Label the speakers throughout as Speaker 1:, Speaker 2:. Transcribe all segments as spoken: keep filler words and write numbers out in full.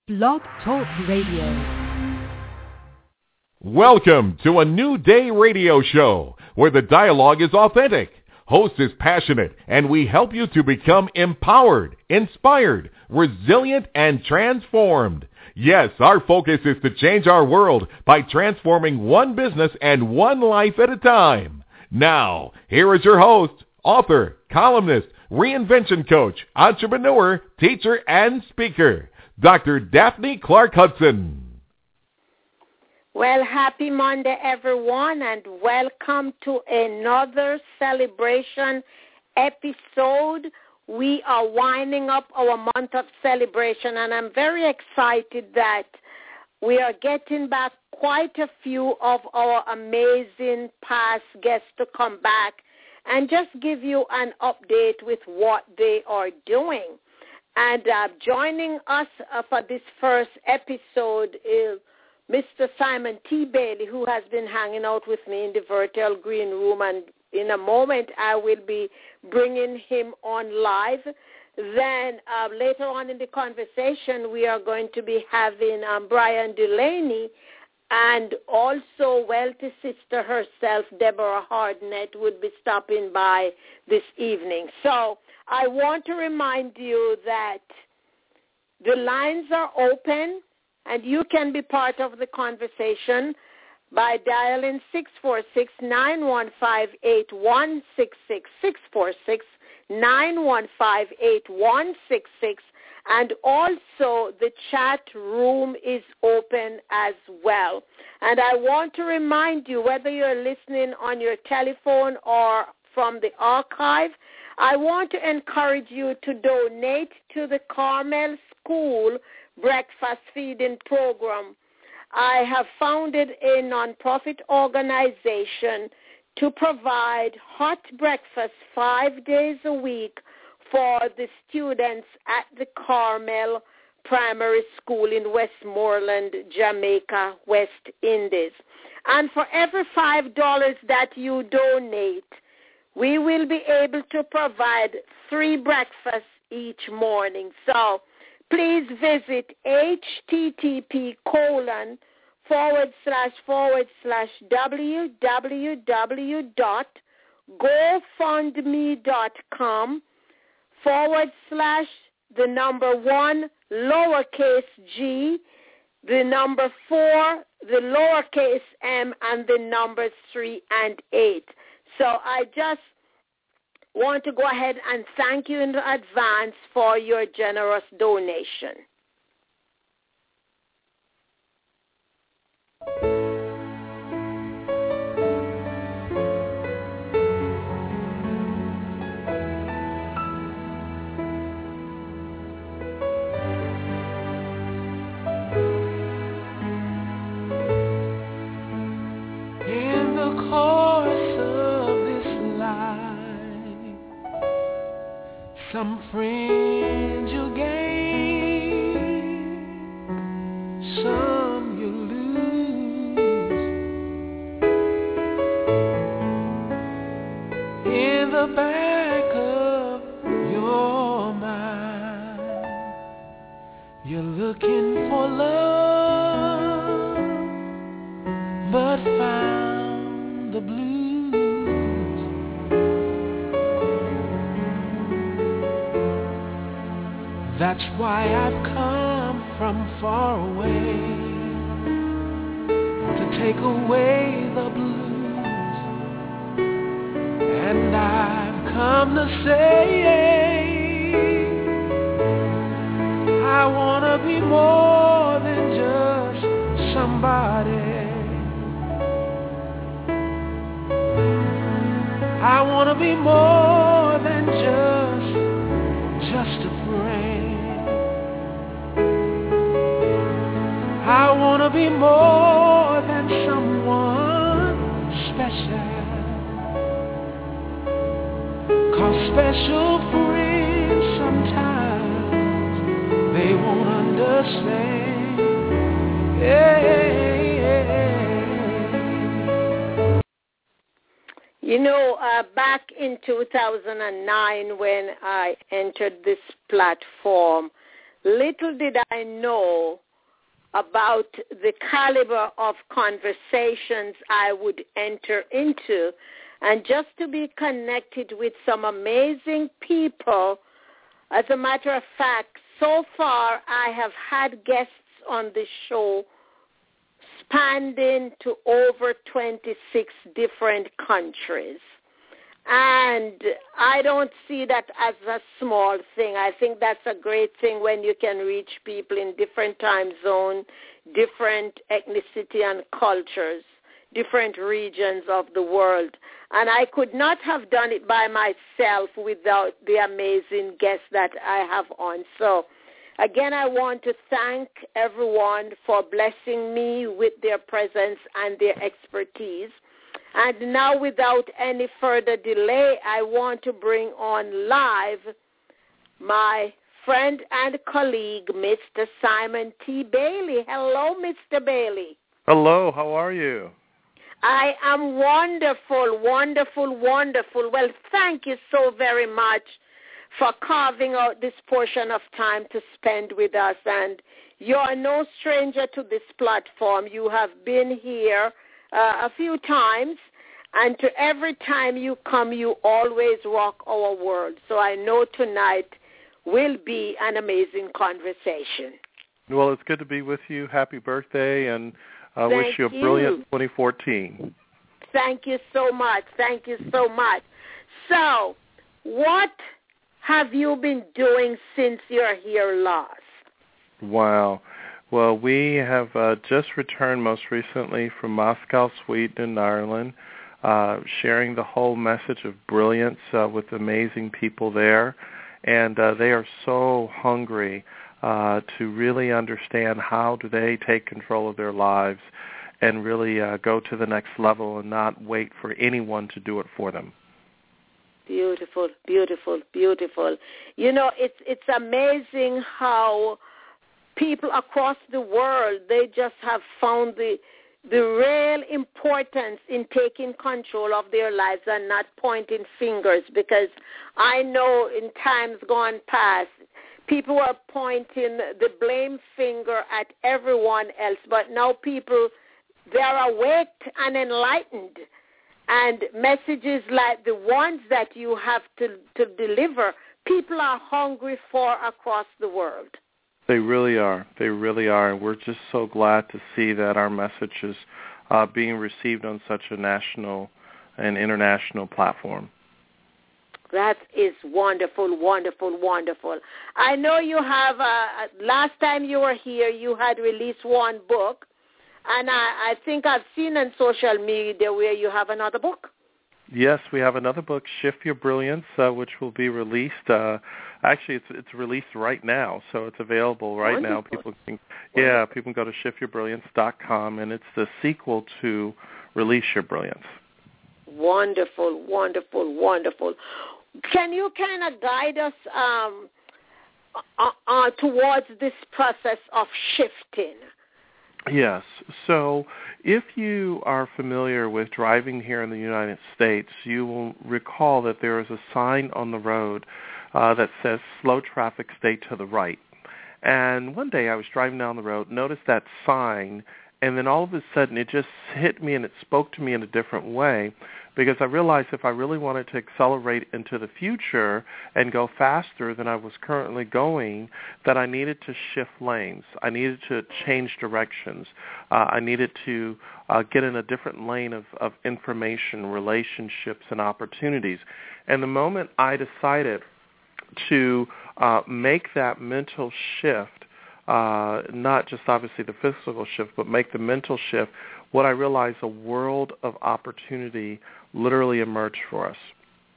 Speaker 1: Blog Talk Radio.
Speaker 2: Welcome to a New Day radio show where the dialogue is authentic, host is passionate, and we help you to become empowered, inspired, resilient, and transformed. Yes, our focus is to change our world by transforming one business and one life at a time. Now, here is your host, author, columnist, reinvention coach, entrepreneur, teacher, and speaker, Doctor Daphne Clark Hudson.
Speaker 3: Well, happy Monday, everyone, and welcome to another celebration episode. We are winding up our month of celebration, and I'm very excited that we are getting back quite a few of our amazing past guests to come back and just give you an update with what they are doing. And uh, joining us uh, for this first episode is Mister Simon T. Bailey, who has been hanging out with me in the virtual green room, and in a moment I will be bringing him on live. Then uh, later on in the conversation, we are going to be having um, Brian Delaney, and also Wealthy Sister herself, Deborah Hardnett, would be stopping by this evening. So I want to remind you that the lines are open, and you can be part of the conversation by dialing six four six, nine one five, eight one six six, six four six, nine one five, eight one six six, and also the chat room is open as well. And I want to remind you, whether you're listening on your telephone or from the archive, I want to encourage you to donate to the Carmel School Breakfast Feeding Program. I have founded a nonprofit organization to provide hot breakfast five days a week for the students at the Carmel Primary School in Westmoreland, Jamaica, West Indies. And for every five dollars that you donate, we will be able to provide three breakfasts each morning. So please visit http colon forward slash forward slash www dot gofundme.com forward slash the number one lowercase g, the number four, the lowercase m, and the numbers three and eight. So I just want to go ahead and thank you in advance for your generous donation.
Speaker 4: In the course of this life, some friends you gain, some you lose. In the back of your mind, you're looking for love, but found the blues. That's why I've come from far away to take away the blues. And I've come to say I want to be more than just somebody. I want to be more than just, just a friend. I want to be more than someone special. 'Cause special friends sometimes they won't understand. Yeah.
Speaker 3: You know, uh, back in two thousand nine when I entered this platform, little did I know about the caliber of conversations I would enter into, and just to be connected with some amazing people. As a matter of fact, so far I have had guests on the show spanning to over twenty-six different countries. And I don't see that as a small thing. I think that's a great thing when you can reach people in different time zones, different ethnicity and cultures, different regions of the world. And I could not have done it by myself without the amazing guests that I have on. So, again, I want to thank everyone for blessing me with their presence and their expertise. And now, without any further delay, I want to bring on live my friend and colleague, Mister Simon T. Bailey. Hello, Mister Bailey.
Speaker 5: Hello, how are you?
Speaker 3: I am wonderful, wonderful, wonderful. Well, thank you so very much for carving out this portion of time to spend with us. And you are no stranger to this platform. You have been here Uh, a few times, and to every time you come, you always rock our world. So I know tonight will be an amazing conversation.
Speaker 5: Well, it's good to be with you. Happy birthday, and I uh, wish you a brilliant twenty fourteen.
Speaker 3: Thank you so much. Thank you so much. So, what have you been doing since you're here last?
Speaker 5: Wow. Well, we have uh, just returned most recently from Moscow, Sweden, and Ireland, uh, sharing the whole message of brilliance uh, with amazing people there. And uh, they are so hungry uh, to really understand how do they take control of their lives and really uh, go to the next level and not wait for anyone to do it for them.
Speaker 3: Beautiful, beautiful, beautiful. You know, it's it's amazing how people across the world, they just have found the the real importance in taking control of their lives and not pointing fingers, because I know in times gone past, people were pointing the blame finger at everyone else, but now people, they're awake and enlightened, and messages like the ones that you have to, to deliver, people are hungry for across the world.
Speaker 5: They really are. They really are. And we're just so glad to see that our message is uh, being received on such a national and international platform.
Speaker 3: That is wonderful, wonderful, wonderful. I know you have, uh, last time you were here, you had released one book, and I, I think I've seen on social media where you have another book.
Speaker 5: Yes, we have another book, Shift Your Brilliance, uh, which will be released. Uh, actually, it's it's released right now, so it's available right
Speaker 3: Wonderful.
Speaker 5: now. People can, yeah, people can go to shift your brilliance dot com, and it's the sequel to Release Your Brilliance.
Speaker 3: Wonderful, wonderful, wonderful. Can you kind of guide us um, uh, uh, towards this process of shifting?
Speaker 5: Yes. So if you are familiar with driving here in the United States, you will recall that there is a sign on the road uh, that says slow traffic, stay to the right. And one day I was driving down the road, noticed that sign, and then all of a sudden it just hit me and it spoke to me in a different way, because I realized if I really wanted to accelerate into the future and go faster than I was currently going, that I needed to shift lanes. I needed to change directions. Uh, I needed to uh, get in a different lane of, of information, relationships, and opportunities. And the moment I decided to uh, make that mental shift, uh, not just obviously the physical shift, but make the mental shift, what I realized, a world of opportunity literally emerged for us.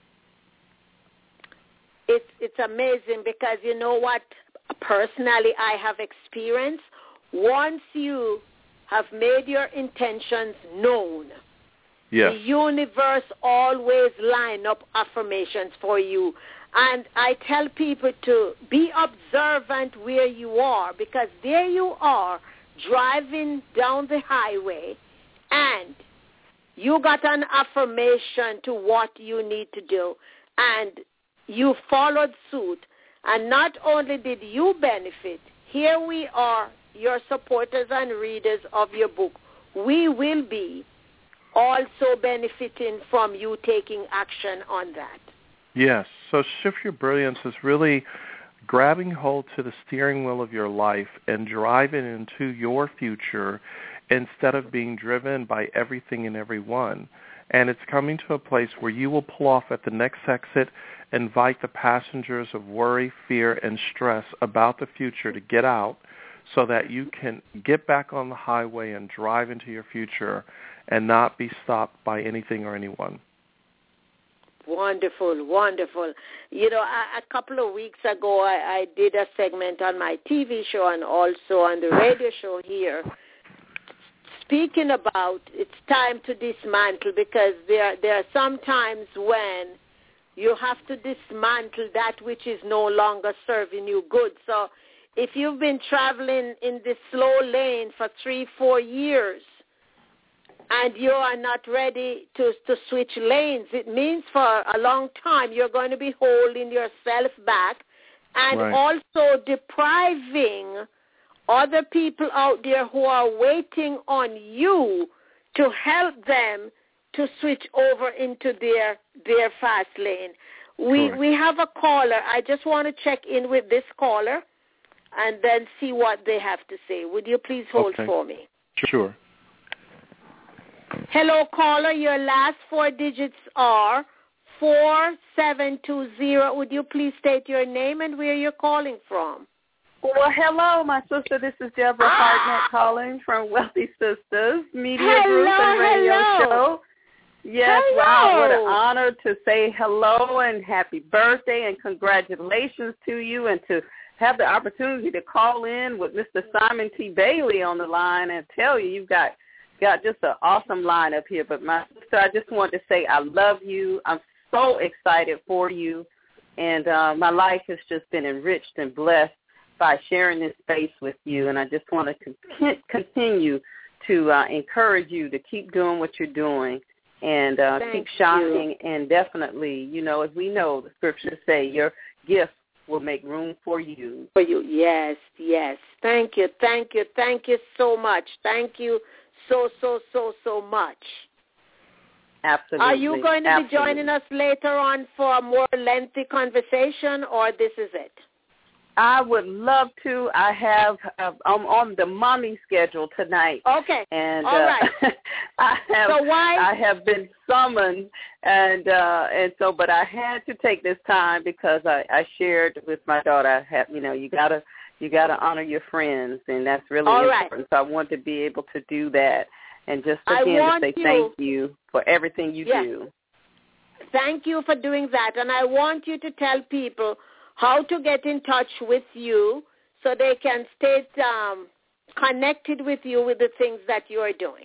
Speaker 3: It's it's amazing because you know what, personally I have experienced, once you have made your intentions known,
Speaker 5: yes.
Speaker 3: the universe always line up affirmations for you. And I tell people to be observant where you are, because there you are driving down the highway and you got an affirmation to what you need to do, and you followed suit, And not only did you benefit, here we are, your supporters and readers of your book. We will be also benefiting from you taking action on that.
Speaker 5: Yes. So Shift Your Brilliance is really grabbing hold to the steering wheel of your life and driving into your future instead of being driven by everything and everyone. And it's coming to a place where you will pull off at the next exit, invite the passengers of worry, fear, and stress about the future to get out so that you can get back on the highway and drive into your future and not be stopped by anything or anyone.
Speaker 3: Wonderful, wonderful. You know, a, a couple of weeks ago, I, I did a segment on my T V show and also on the radio show here, speaking about it's time to dismantle, because there, there are some times when you have to dismantle that which is no longer serving you good. So if you've been traveling in this slow lane for three, four years, and you are not ready to, to switch lanes, it means for a long time you're going to be holding yourself back and
Speaker 5: right.
Speaker 3: also depriving other people out there who are waiting on you to help them to switch over into their their fast lane. We
Speaker 5: Sure.
Speaker 3: we have a caller. I just want to check in with this caller and then see what they have to say. Would you please hold
Speaker 5: okay.
Speaker 3: for me?
Speaker 5: Sure.
Speaker 3: Hello, caller. Your last four digits are four seven two zero. Would you please state your name and where you're calling from?
Speaker 6: Well, hello, my sister. This is Deborah Hartnett calling from Wealthy Sisters Media
Speaker 3: Hello,
Speaker 6: Group and Radio
Speaker 3: hello.
Speaker 6: Show. Yes,
Speaker 3: hello.
Speaker 6: wow, what an honor to say hello and happy birthday and congratulations to you, and to have the opportunity to call in with Mister Simon T. Bailey on the line and tell you you've got got just an awesome lineup here. But my sister, I just want to say I love you. I'm so excited for you, and uh, my life has just been enriched and blessed by sharing this space with you, and I just want to con- continue to uh, encourage you to keep doing what you're doing and uh, keep shining. You. And definitely, you know, as we know, the scriptures say your gift will make room for you.
Speaker 3: For you, yes, yes. Thank you, thank you, thank you so much. Thank you so, so, so, so much.
Speaker 6: Absolutely.
Speaker 3: Are you going to
Speaker 6: Absolutely.
Speaker 3: be joining us later on for a more lengthy conversation, or this is it?
Speaker 6: I would love to. I have uh, I'm on the mommy schedule tonight.
Speaker 3: Okay.
Speaker 6: And
Speaker 3: all
Speaker 6: uh,
Speaker 3: right.
Speaker 6: I have
Speaker 3: so why?
Speaker 6: I have been summoned, and uh, and so but I had to take this time because I, I shared with my daughter. I have, you know, you gotta you gotta honor your friends, and that's really
Speaker 3: all
Speaker 6: important.
Speaker 3: Right.
Speaker 6: So I want to be able to do that, and just
Speaker 3: I
Speaker 6: again to say
Speaker 3: you,
Speaker 6: thank you for everything you
Speaker 3: yes.
Speaker 6: do.
Speaker 3: Thank you for doing that, and I want you to tell people how to get in touch with you so they can stay um, connected with you with the things that you are doing.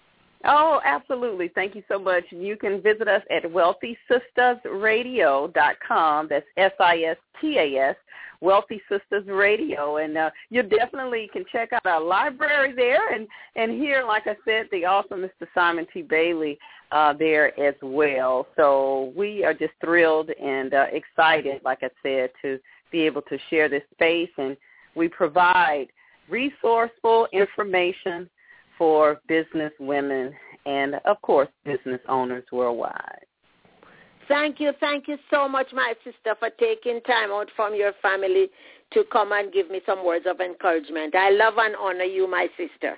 Speaker 6: Oh, absolutely. Thank you so much. You can visit us at wealthy sisters radio dot com. That's S I S T A S, Wealthy Sisters Radio. And uh, you definitely can check out our library there and, and hear, like I said, the awesome Mister Simon T. Bailey uh, there as well. So we are just thrilled and uh, excited, like I said, to be able to share this space. And we provide resourceful information for business women and, of course, business owners worldwide.
Speaker 3: Thank you. Thank you so much, my sister, for taking time out from your family to come and give me some words of encouragement. I love and honor you, my sister.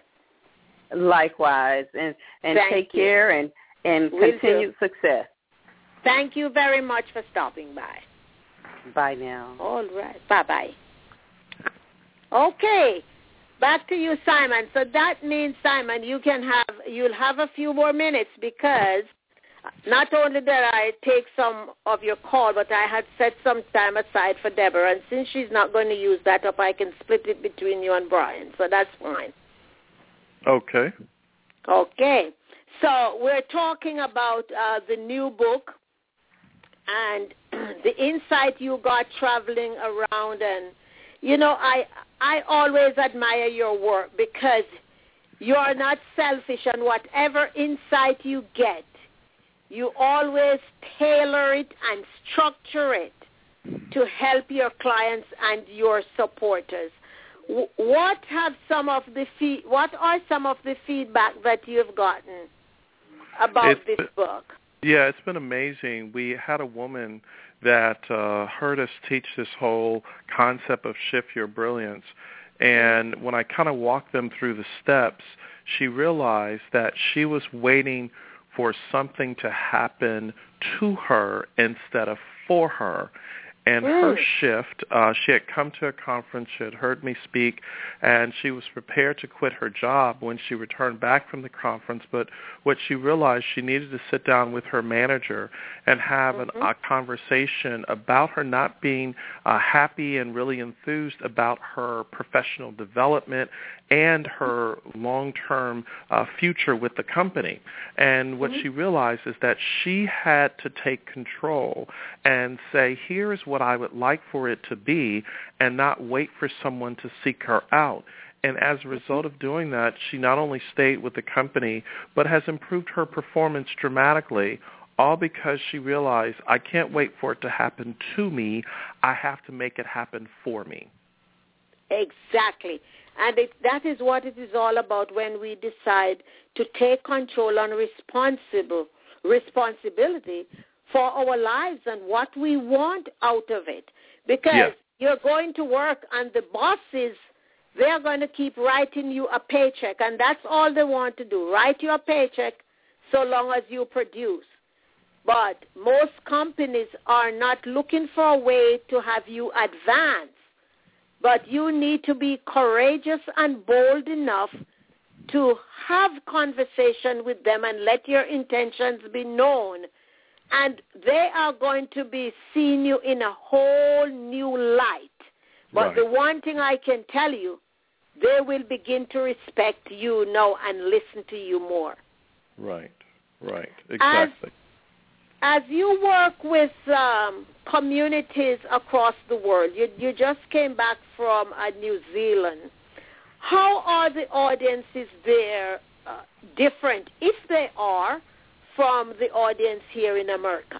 Speaker 6: Likewise. And, and take
Speaker 3: you.
Speaker 6: care and, and continued success.
Speaker 3: Thank you very much for stopping by.
Speaker 6: Bye now.
Speaker 3: All right. Bye-bye. Okay. Back to you, Simon. So that means, Simon, you can have you'll have a few more minutes, because not only did I take some of your call, but I had set some time aside for Deborah, and since she's not going to use that up, I can split it between you and Brian. So that's fine.
Speaker 5: Okay.
Speaker 3: Okay. So we're talking about uh, the new book and the insight you got traveling around. And, you know, I I always admire your work because you're not selfish, and whatever insight you get, you always tailor it and structure it to help your clients and your supporters. W- what have some of the fee- what are some of the feedback that you've gotten about
Speaker 5: it's,
Speaker 3: this book?
Speaker 5: Yeah, it's been amazing. We had a woman that uh, heard us teach this whole concept of Shift Your Brilliance, and when I kind of walked them through the steps, she realized that she was waiting for something to happen to her instead of for her. And mm. her shift, uh, she had come to a conference, she had heard me speak, and she was prepared to quit her job when she returned back from the conference. But what she realized, she needed to sit down with her manager and have mm-hmm. an, a conversation about her not being uh, happy and really enthused about her professional development and her long-term uh, future with the company. And what mm-hmm. she realized is that she had to take control and say, here is what I would like for it to be, and not wait for someone to seek her out. And as a result of doing that, she not only stayed with the company, but has improved her performance dramatically, all because she realized, I can't wait for it to happen to me. I have to make it happen for me.
Speaker 3: Exactly. And it, that is what it is all about when we decide to take control and responsible responsibility for our lives and what we want out of it. Because yeah. you're going to work and the bosses, they're going to keep writing you a paycheck, and that's all they want to do, write you a paycheck so long as you produce. But most companies are not looking for a way to have you advance. But you need to be courageous and bold enough to have conversation with them and let your intentions be known. And they are going to be seeing you in a whole new light. But right. the one thing I can tell you, they will begin to respect you now and listen to you more.
Speaker 5: Right, right, exactly.
Speaker 3: As, as you work with um, communities across the world, you, you just came back from uh, New Zealand. How are the audiences there uh, different, if they are, from the audience here in America?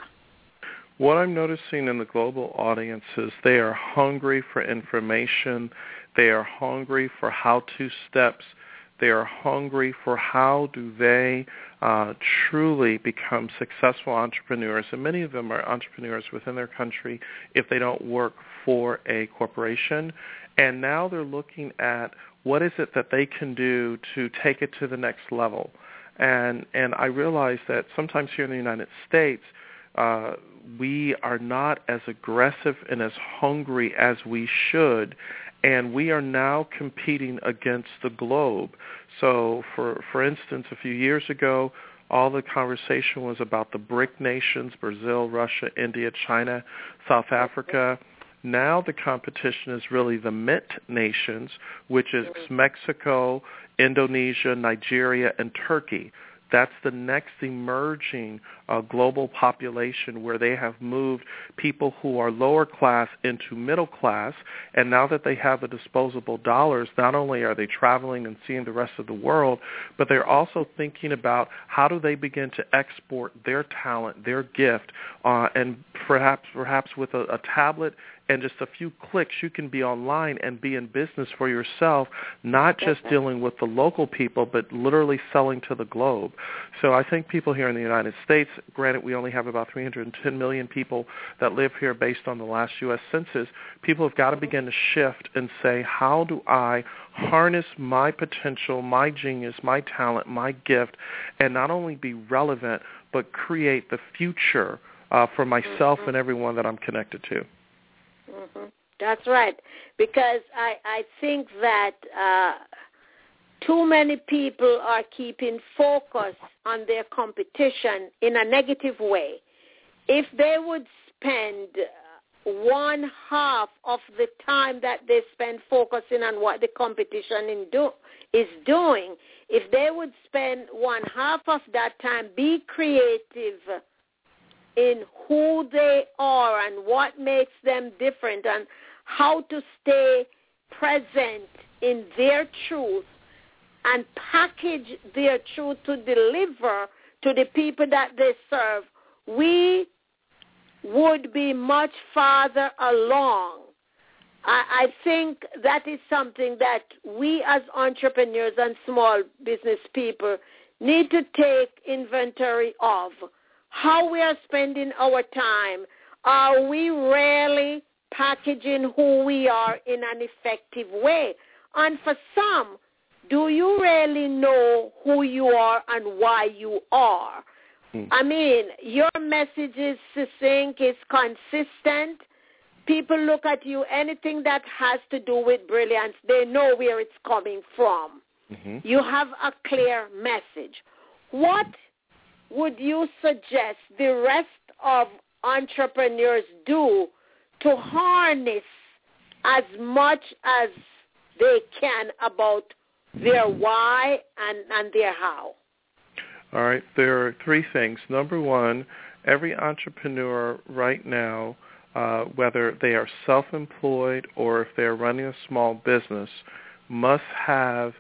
Speaker 5: What I'm noticing in the global audiences, they are hungry for information. They are hungry for how-to steps. They are hungry for how do they uh, truly become successful entrepreneurs. And many of them are entrepreneurs within their country if they don't work for a corporation. And now they're looking at what is it that they can do to take it to the next level. And and I realize that sometimes here in the United States, uh, we are not as aggressive and as hungry as we should, and we are now competing against the globe. So, for for instance, a few years ago, all the conversation was about the BRIC nations, Brazil, Russia, India, China, South Africa. Now the competition is really the M I T nations, which is Mexico, Indonesia, Nigeria, and Turkey. That's the next emerging uh, global population where they have moved people who are lower class into middle class. And now that they have the disposable dollars, not only are they traveling and seeing the rest of the world, but they're also thinking about how do they begin to export their talent, their gift, uh, and perhaps perhaps with a, a tablet and just a few clicks, you can be online and be in business for yourself, not just dealing with the local people, but literally selling to the globe. So I think people here in the United States, granted we only have about three hundred ten million people that live here based on the last U S Census, people have got to begin to shift and say, how do I harness my potential, my genius, my talent, my gift, and not only be relevant, but create the future uh, for myself and everyone that I'm connected to.
Speaker 3: Mm-hmm. That's right, because I, I think that uh, too many people are keeping focus on their competition in a negative way. If they would spend one half of the time that they spend focusing on what the competition in do, is doing, if they would spend one half of that time, be creative in who they are and what makes them different and how to stay present in their truth and package their truth to deliver to the people that they serve, we would be much farther along. I, I think that is something that we as entrepreneurs and small business people need to take inventory of. How we are spending our time. Are we really packaging who we are in an effective way? And for some, do you really know who you are and why you are? Hmm. I mean, your message is succinct, it's consistent. People look at you, anything that has to do with brilliance, they know where it's coming from. Mm-hmm. You have a clear message. What would you suggest the rest of entrepreneurs do to harness as much as they can about their why and, and their how?
Speaker 5: All right, there are three things. Number one, every entrepreneur right now, uh, whether they are self-employed or if they're running a small business, must have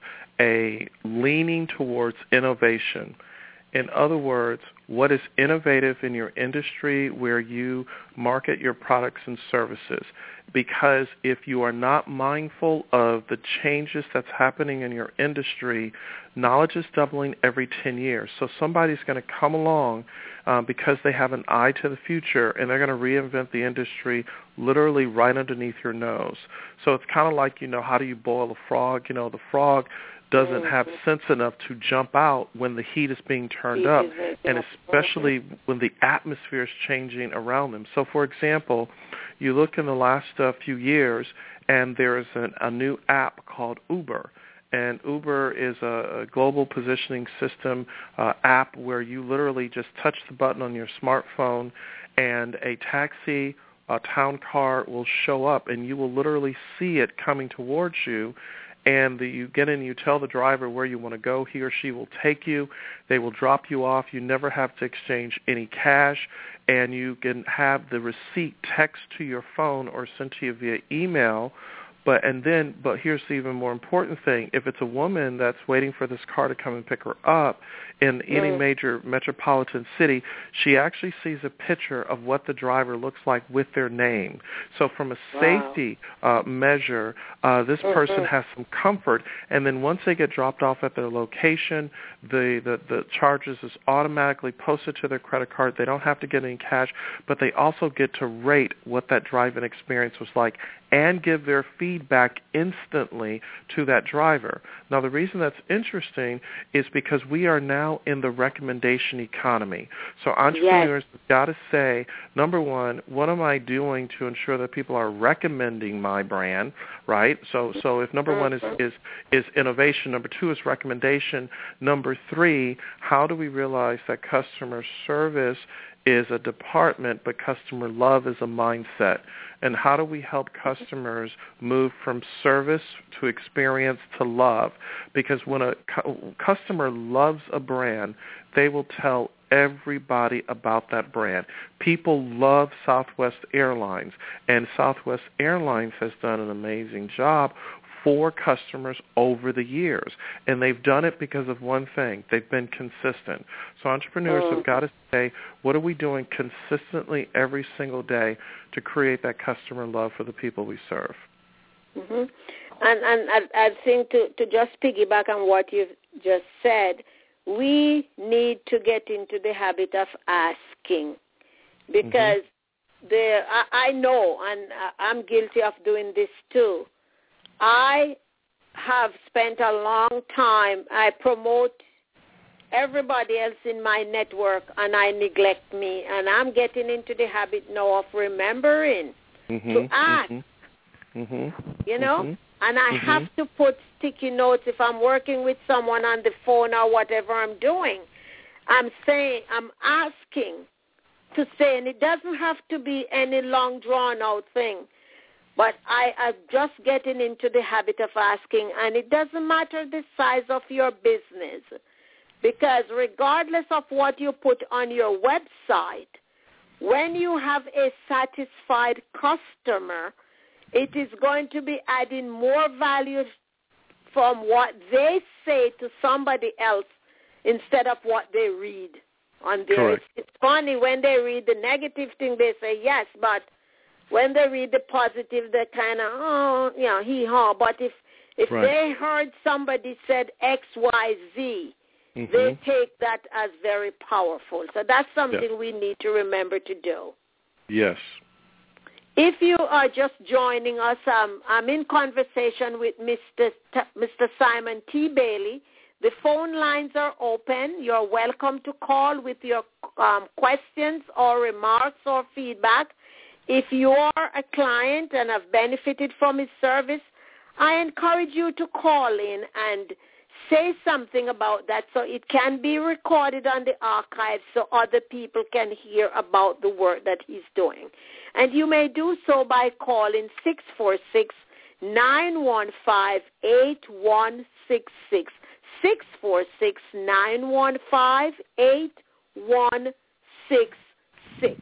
Speaker 5: a leaning towards innovation. In other words, what is innovative in your industry where you market your products and services? Because if you are not mindful of the changes that's happening in your industry, knowledge is doubling every ten years. So somebody's going to come along uh, because they have an eye to the future, and they're going to reinvent the industry literally right underneath your nose. So it's kind of like, you know, how do you boil a frog? You know, the frog doesn't have sense enough to jump out when the heat is being turned up, and especially when the atmosphere is changing around them. So, for example, you look in the last uh, few years, and there is an, a new app called Uber. And Uber is a, a global positioning system uh, app where you literally just touch the button on your smartphone, and a taxi, a town car will show up, and you will literally see it coming towards you. And the, you get in, you tell the driver where you want to go. He or she will take you. They will drop you off. You never have to exchange any cash, and you can have the receipt text to your phone or sent to you via email. But and then, but here's the even more important thing. If it's a woman that's waiting for this car to come and pick her up in any mm. major metropolitan city, she actually sees a picture of what the driver looks like with their name. So from a safety wow. uh, measure, uh, this mm-hmm. person has some comfort. And then once they get dropped off at their location, the, the, the charges is automatically posted to their credit card. They don't have to get any cash, but they also get to rate what that driving experience was like and give their feedback instantly to that driver. Now, the reason that's interesting is because we are now in the recommendation economy. So entrepreneurs yes. have got to say, number one, what am I doing to ensure that people are recommending my brand, right? So so if number one is, is, is innovation, number two is recommendation, number three, how do we realize that customer service is a department, but customer love is a mindset? And how do we help customers move from service to experience to love? Because when a cu- customer loves a brand, they will tell everybody about that brand. People love Southwest Airlines, and Southwest Airlines has done an amazing job for customers over the years. And they've done it because of one thing. They've been consistent. So entrepreneurs mm. have got to say, what are we doing consistently every single day to create that customer love for the people we serve?
Speaker 3: Mm-hmm. And, and I, I think to, to just piggyback on what you've just said, we need to get into the habit of asking, because mm-hmm. the I, I know, and I'm guilty of doing this too, I have spent a long time, I promote everybody else in my network, and I neglect me. And I'm getting into the habit now of remembering mm-hmm, to ask, mm-hmm, mm-hmm, you know. Mm-hmm, and I mm-hmm. have to put sticky notes if I'm working with someone on the phone or whatever I'm doing. I'm saying, I'm asking to say, and it doesn't have to be any long, drawn-out thing. But I am just getting into the habit of asking, and it doesn't matter the size of your business, because regardless of what you put on your website, when you have a satisfied customer, it is going to be adding more value from what they say to somebody else instead of what they read on there. It's, it's funny when they read the negative thing, they say yes, but when they read the positive, they kind of, oh, you know, hee-haw. But if, if right. they heard somebody said X, Y, Z, mm-hmm. they take that as very powerful. So that's something yeah. we need to remember to do.
Speaker 5: Yes.
Speaker 3: If you are just joining us, um, I'm in conversation with Mister T- Mister Simon T. Bailey. The phone lines are open. You're welcome to call with your um, questions or remarks or feedback. If you are a client and have benefited from his service, I encourage you to call in and say something about that so it can be recorded on the archive so other people can hear about the work that he's doing. And you may do so by calling six four six, nine one five, eight one six six, six four six, nine one five, eight one six six.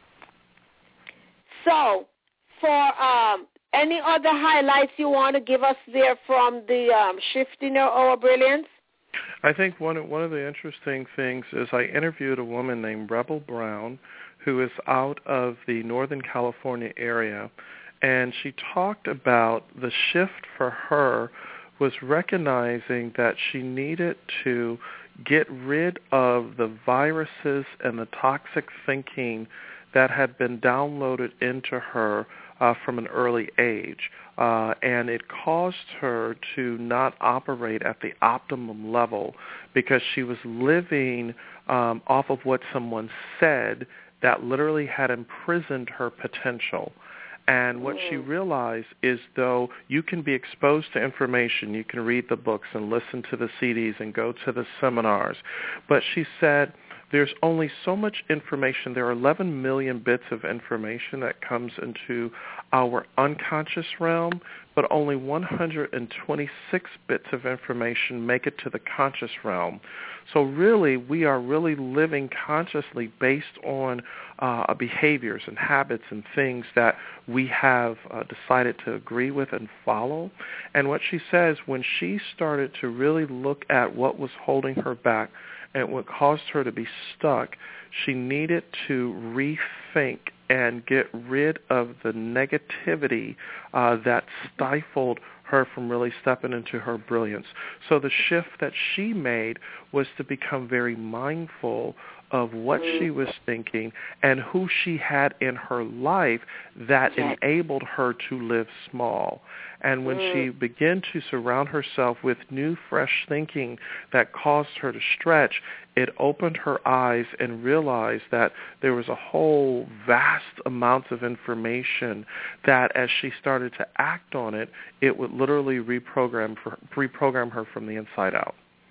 Speaker 3: So, for um, any other highlights you want to give us there from the um, Shifting Our Brilliance?
Speaker 5: I think one of, one of the interesting things is I interviewed a woman named Rebel Brown who is out of the Northern California area, and she talked about the shift for her was recognizing that she needed to get rid of the viruses and the toxic thinking that had been downloaded into her uh, from an early age. Uh, and it caused her to not operate at the optimum level because she was living um, off of what someone said that literally had imprisoned her potential. And what she realized is, though you can be exposed to information, you can read the books and listen to the C Ds and go to the seminars, but she said there's only so much information. There are eleven million bits of information that comes into our unconscious realm, but only one hundred twenty-six bits of information make it to the conscious realm. So really, we are really living consciously based on uh, behaviors and habits and things that we have uh, decided to agree with and follow. And what she says, when she started to really look at what was holding her back and what caused her to be stuck, she needed to rethink and get rid of the negativity uh, that stifled her from really stepping into her brilliance. So the shift that she made was to become very mindful of what she was thinking and who she had in her life that enabled her to live small. And when she began to surround herself with new, fresh thinking that caused her to stretch, it opened her eyes and realized that there was a whole vast amount of information that as she started to act on it, it would literally reprogram, for, reprogram her from the inside out.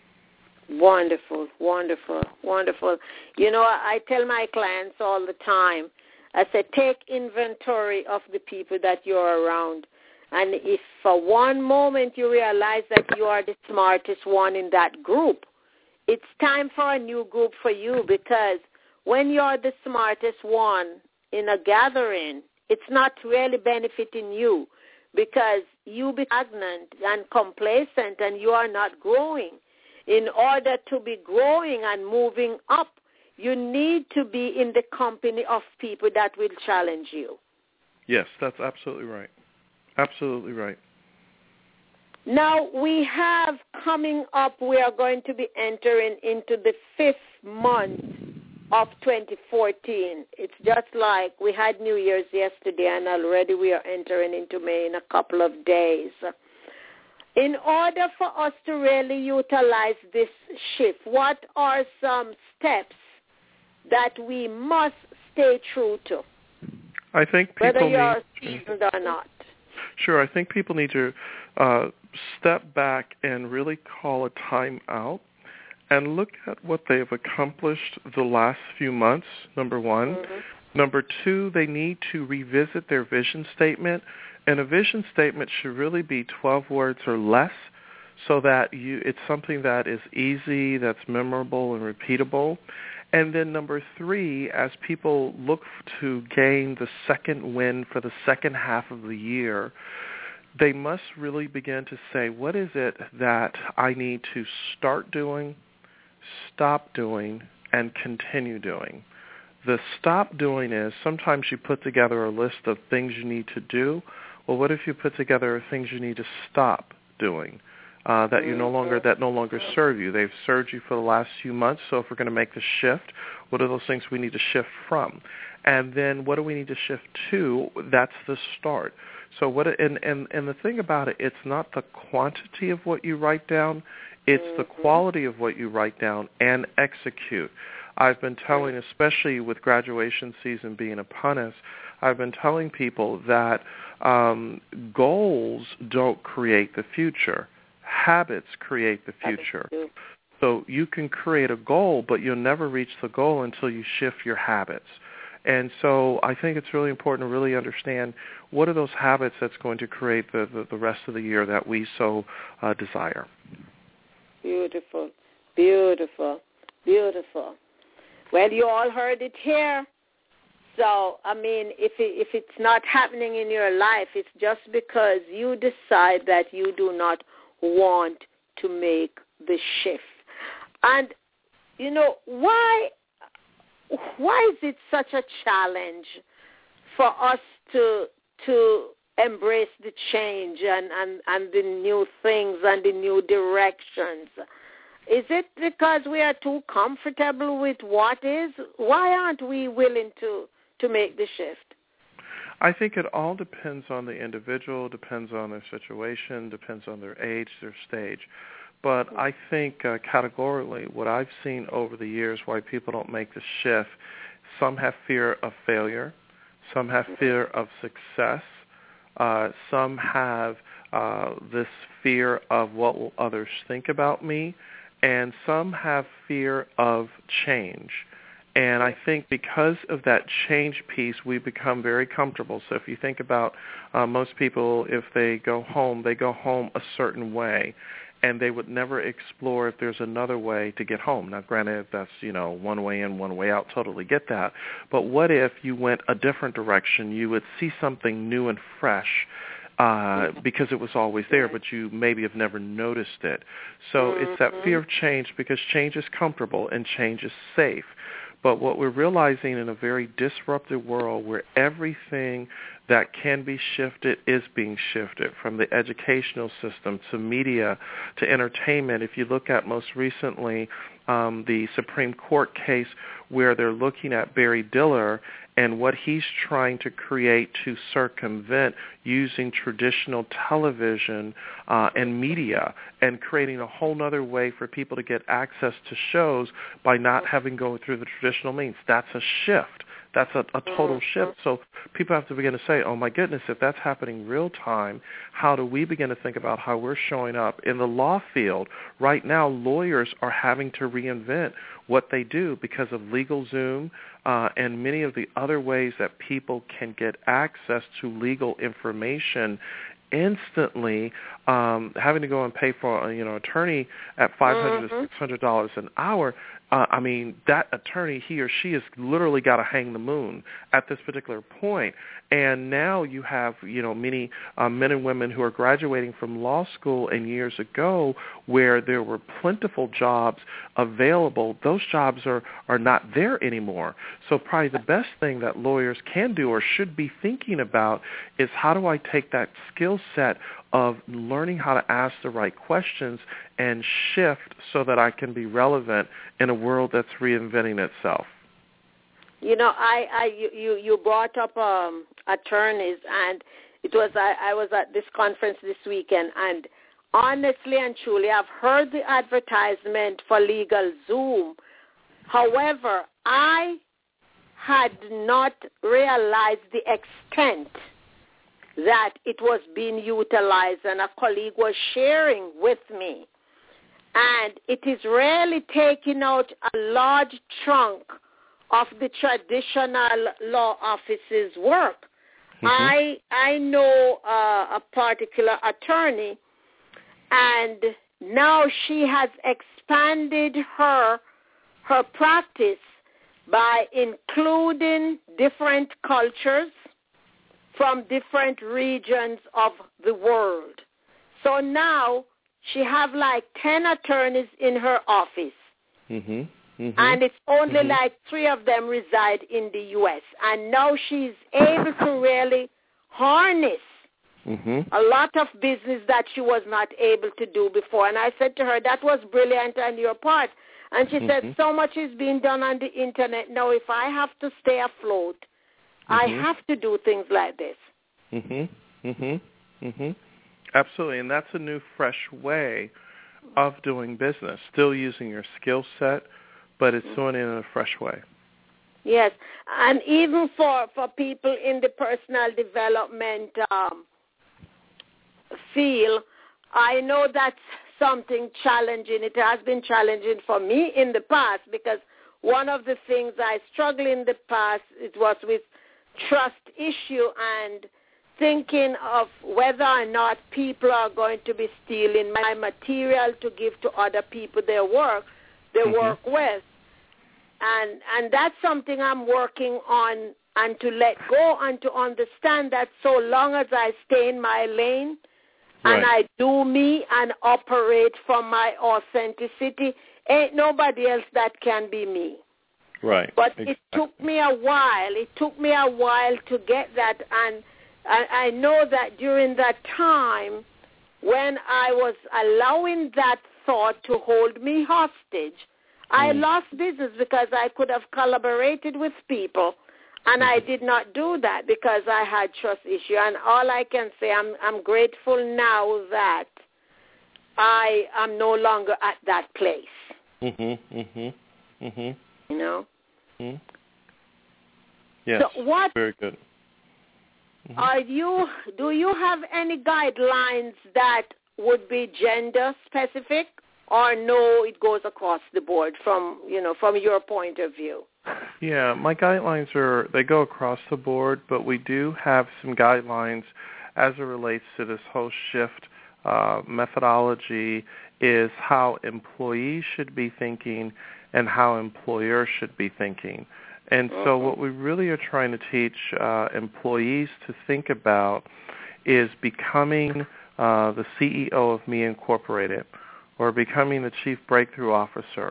Speaker 3: Wonderful, wonderful, wonderful. You know, I tell my clients all the time, I say, take inventory of the people that you're around. And if for one moment you realize that you are the smartest one in that group, it's time for a new group for you, because when you're the smartest one in a gathering, it's not really benefiting you because you be stagnant and complacent and you are not growing. In order to be growing and moving up, you need to be in the company of people that will challenge you.
Speaker 5: Yes, that's absolutely right. Absolutely right.
Speaker 3: Now, we have coming up, we are going to be entering into the fifth month of twenty fourteen. It's just like we had New Year's yesterday, and already we are entering into May in a couple of days. In order for us to really utilize this shift, what are some steps that we must stay true to?
Speaker 5: I think people
Speaker 3: whether you're
Speaker 5: need
Speaker 3: seasoned or not.
Speaker 5: Sure, I think people need to uh, step back and really call a time out and look at what they've accomplished the last few months, number one. Mm-hmm. Number two, they need to revisit their vision statement. And a vision statement should really be twelve words or less so that you it's something that is easy, that's memorable and repeatable. And then number three, as people look to gain the second win for the second half of the year, they must really begin to say, what is it that I need to start doing, stop doing, and continue doing. The stop doing is sometimes you put together a list of things you need to do. Well, what if you put together things you need to stop doing uh, that you no longer that no longer serve you? They've served you for the last few months. So if we're going to make the shift, what are those things we need to shift from? And then what do we need to shift to? That's the start. So what? And and and the thing about it, it's not the quantity of what you write down. It's the quality of what you write down and execute. I've been telling, especially with graduation season being upon us, I've been telling people that um, goals don't create the future. Habits create the future. So you can create a goal, but you'll never reach the goal until you shift your habits. And so I think it's really important to really understand what are those habits that's going to create the, the, the rest of the year that we so uh, desire.
Speaker 3: Beautiful, beautiful, beautiful. Well, you all heard it here. So, I mean, if it, if it's not happening in your life, it's just because you decide that you do not want to make the shift. And, you know, why why is it such a challenge for us to to embrace the change and, and, and the new things and the new directions? Is it because we are too comfortable with what is? Why aren't we willing to, to make the shift?
Speaker 5: I think it all depends on the individual, depends on their situation, depends on their age, their stage. But I think uh, categorically what I've seen over the years why people don't make the shift, some have fear of failure, some have fear of success, uh, some have uh, this fear of what will others think about me, and some have fear of change. And I think because of that change piece, we become very comfortable. So if you think about uh, most people, if they go home, they go home a certain way, and they would never explore if there's another way to get home. Now, granted, that's, you know, one way in, one way out, totally get that. But what if you went a different direction? You would see something new and fresh. Uh, because it was always there, but you maybe have never noticed it. So mm-hmm. it's that fear of change because change is comfortable and change is safe. But what we're realizing in a very disruptive world where everything that can be shifted is being shifted, from the educational system to media to entertainment. If you look at most recently um, the Supreme Court case where they're looking at Barry Diller and what he's trying to create to circumvent using traditional television uh, and media and creating a whole other way for people to get access to shows by not having to go through the traditional means. That's a shift. That's a, a total shift. So people have to begin to say, oh, my goodness, if that's happening real time, how do we begin to think about how we're showing up? In the law field, right now, lawyers are having to reinvent what they do because of LegalZoom uh, and many of the other ways that people can get access to legal information instantly, um, having to go and pay for you know attorney at five hundred dollars mm-hmm. to six hundred dollars an hour. Uh, I mean, that attorney, he or she has literally got to hang the moon at this particular point. And now you have, you know, many uh, men and women who are graduating from law school and years ago where there were plentiful jobs available. Those jobs are, are not there anymore. So probably the best thing that lawyers can do or should be thinking about is how do I take that skill set of learning how to ask the right questions and shift so that I can be relevant in a world that's reinventing itself.
Speaker 3: You know, I, I you, you brought up um, attorneys, and it was I, I was at this conference this weekend, and honestly and truly, I've heard the advertisement for LegalZoom. However, I had not realized the extent that it was being utilized, and a colleague was sharing with me. And it is really taking out a large chunk of the traditional law office's work. Mm-hmm. I I know uh, a particular attorney, and now she has expanded her her practice by including different cultures from different regions of the world. So now she have like ten attorneys in her office.
Speaker 5: Mm-hmm. Mm-hmm.
Speaker 3: And it's only
Speaker 5: mm-hmm.
Speaker 3: like three of them reside in the U S And now she's able to really harness
Speaker 5: mm-hmm.
Speaker 3: a lot of business that she was not able to do before. And I said to her, that was brilliant on your part. And she mm-hmm. said, so much is being done on the Internet. Now, if I have to stay afloat, mm-hmm. I have to do things like this.
Speaker 5: Mm-hmm. Mm-hmm. Mm-hmm. Absolutely. And that's a new, fresh way of doing business, still using your skill set, but it's doing it in a fresh way.
Speaker 3: Yes. And even for, for people in the personal development um, field, I know that's something challenging. It has been challenging for me in the past because one of the things I struggled in the past, it was with trust issue and thinking of whether or not people are going to be stealing my material to give to other people their work, they mm-hmm. work with. And and that's something I'm working on, and to let go and to understand that so long as I stay in my lane right. and I do me and operate from my authenticity, ain't nobody else that can be me.
Speaker 5: Right.
Speaker 3: But
Speaker 5: exactly.
Speaker 3: it took me a while. It took me a while to get that, and I, I know that during that time when I was allowing that thought to hold me hostage, I mm. lost business because I could have collaborated with people, and I did not do that because I had trust issue. And all I can say, I'm I'm grateful now that I am no longer at that place.
Speaker 5: Mhm. Mhm. Mhm.
Speaker 3: You know.
Speaker 5: Mhm. Yes.
Speaker 3: So what?
Speaker 5: Very good. Mm-hmm.
Speaker 3: Are you? Do you have any guidelines that would be gender specific? Or no, it goes across the board from, you know, from your point of view?
Speaker 5: Yeah, my guidelines are, they go across the board, but we do have some guidelines as it relates to this whole shift uh, methodology is how employees should be thinking and how employers should be thinking. And mm-hmm. so what we really are trying to teach uh, employees to think about is becoming uh, the C E O of Me Incorporated, or becoming the Chief Breakthrough Officer.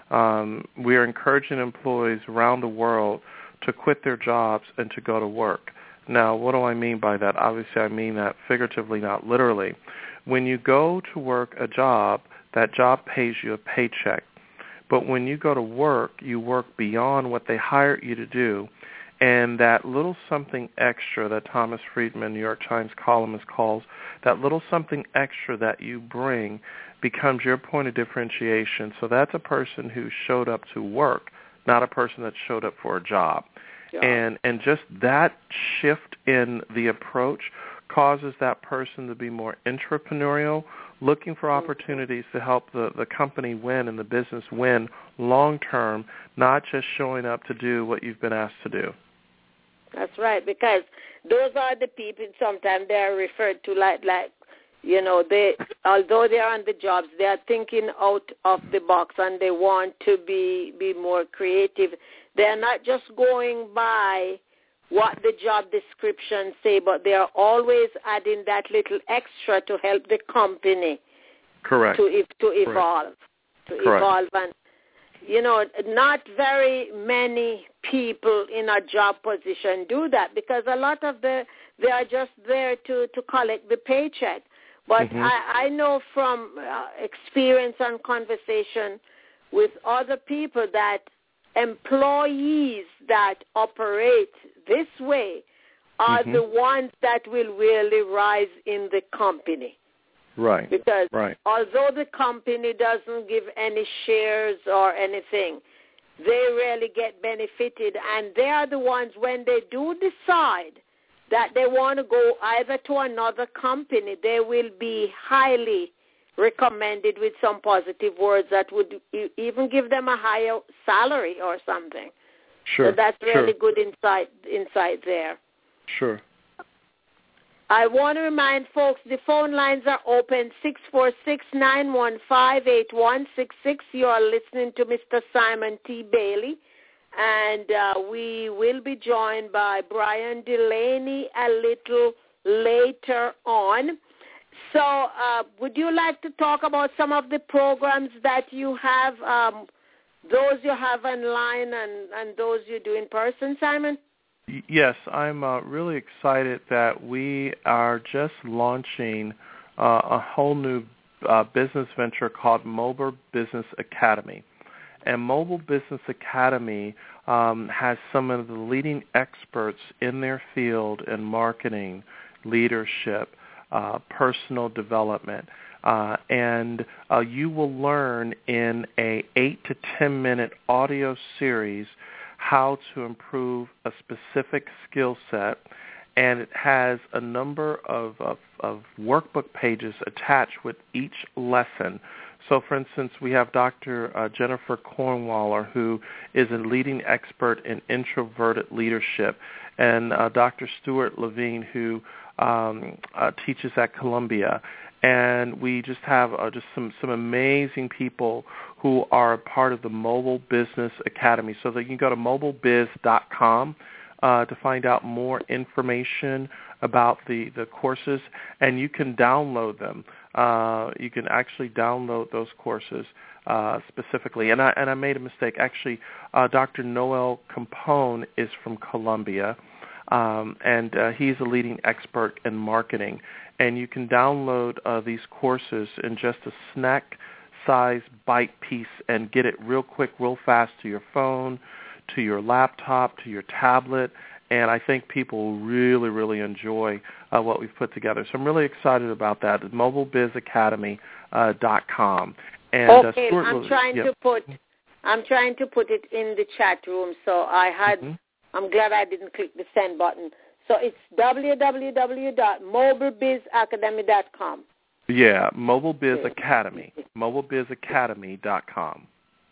Speaker 5: Um, we are encouraging employees around the world to quit their jobs and to go to work. Now, what do I mean by that? Obviously, I mean that figuratively, not literally. When you go to work a job, that job pays you a paycheck. But when you go to work, you work beyond what they hired you to do, and that little something extra that Thomas Friedman, New York Times columnist, calls that little something extra that you bring becomes your point of differentiation. So that's a person who showed up to work, not a person that showed up for a job. Yeah. And and just that shift in the approach causes that person to be more entrepreneurial, looking for opportunities to help the, the company win and the business win long term, not just showing up to do what you've been asked to do.
Speaker 3: That's right, because those are the people sometimes they are referred to like, like you know, they although they are on the jobs, they are thinking out of the box and they want to be, be more creative. They are not just going by what the job descriptions say, but they are always adding that little extra to help the company
Speaker 5: Correct.
Speaker 3: to to evolve, Correct. to
Speaker 5: Correct.
Speaker 3: evolve. And, you know, not very many people in a job position do that because a lot of the they are just there to, to collect the paycheck. But mm-hmm. I, I know from uh, experience and conversation with other people that employees that operate this way are mm-hmm. the ones that will really rise in the company.
Speaker 5: Right.
Speaker 3: Because
Speaker 5: right.
Speaker 3: although the company doesn't give any shares or anything, they really get benefited. And they are the ones, when they do decide that they want to go either to another company, they will be highly recommended with some positive words that would even give them a higher salary or something.
Speaker 5: Sure.
Speaker 3: So that's really
Speaker 5: sure.
Speaker 3: good insight, insight there.
Speaker 5: Sure.
Speaker 3: I want to remind folks the phone lines are open, six four six, nine one five, eight one six six. You are listening to Mister Simon T. Bailey, and uh, we will be joined by Brian Delaney a little later on. So uh, would you like to talk about some of the programs that you have um, those you have online and, and those you do in person, Simon?
Speaker 5: Yes, I'm uh, really excited that we are just launching uh, a whole new uh, business venture called Mobile Business Academy. And Mobile Business Academy um, has some of the leading experts in their field in marketing, leadership, uh, personal development. Uh, and uh, you will learn in a eight to ten minute audio series how to improve a specific skill set, and it has a number of, of, of workbook pages attached with each lesson. So, for instance, we have Doctor Uh, Jennifer Cornwaller, who is a leading expert in introverted leadership, and uh, Doctor Stuart Levine, who um, uh, teaches at Columbia. And we just have uh, just some, some amazing people who are a part of the Mobile Business Academy. So that you can go to mobile biz dot com uh, to find out more information about the, the courses, and you can download them. Uh, you can actually download those courses uh, specifically. And I, and I made a mistake. Actually, uh, Doctor Noel Compone is from Columbia, um, and uh, he's a leading expert in marketing. And you can download uh, these courses in just a snack-size bite piece and get it real quick, real fast to your phone, to your laptop, to your tablet. And I think people will really, really enjoy uh, what we've put together. So I'm really excited about that. It's mobile biz academy dot com. And,
Speaker 3: okay,
Speaker 5: uh, Stuart,
Speaker 3: I'm trying
Speaker 5: yeah.
Speaker 3: to put I'm trying to put it in the chat room. So I had
Speaker 5: Mm-hmm.
Speaker 3: I'm glad I didn't click the send button. So it's w w w dot mobile biz academy dot com.
Speaker 5: Yeah, Mobile Biz Academy. mobile biz academy dot com.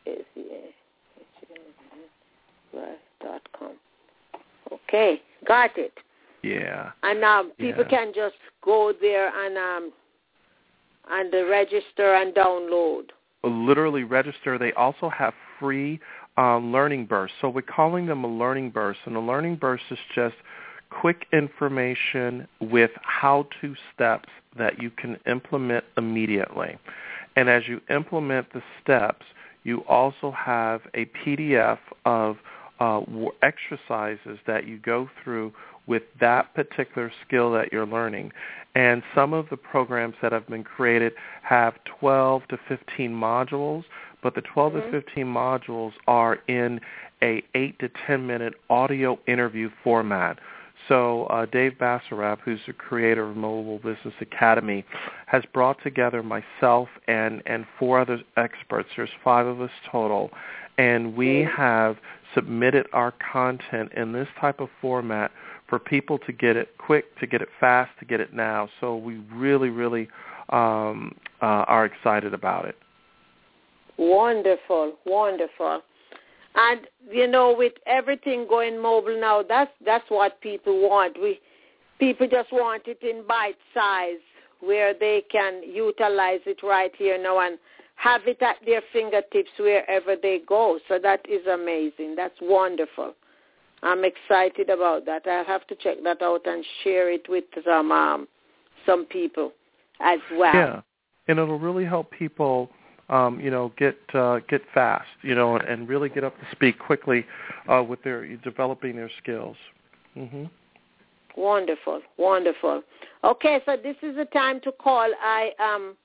Speaker 3: Dot com. Okay, got it.
Speaker 5: Yeah.
Speaker 3: And um, people
Speaker 5: yeah.
Speaker 3: can just go there and um, and uh, register and download.
Speaker 5: Literally register. They also have free uh, learning bursts. So we're calling them a learning burst, and a learning burst is just quick information with how-to steps that you can implement immediately. And as you implement the steps, you also have a P D F of uh, exercises that you go through with that particular skill that you're learning. And some of the programs that have been created have twelve to fifteen modules, but the twelve mm-hmm. to fifteen modules are in a eight to ten minute audio interview format. So uh, Dave Basarab, who's the creator of Mobile Business Academy, has brought together myself and, and four other experts. There's five of us total. And we have submitted our content in this type of format for people to get it quick, to get it fast, to get it now. So we really, really um, uh, are excited about it.
Speaker 3: Wonderful, wonderful. And, you know, with everything going mobile now, that's that's what people want. We People just want it in bite size where they can utilize it right here now and have it at their fingertips wherever they go. So that is amazing. That's wonderful. I'm excited about that. I'll have to check that out and share it with some um, some people as well.
Speaker 5: Yeah, and it'll really help people Um, you know, get uh, get fast, you know, and, and really get up to speed quickly uh, with their developing their skills. Mm-hmm.
Speaker 3: Wonderful, wonderful. Okay, so this is the time to call. I um,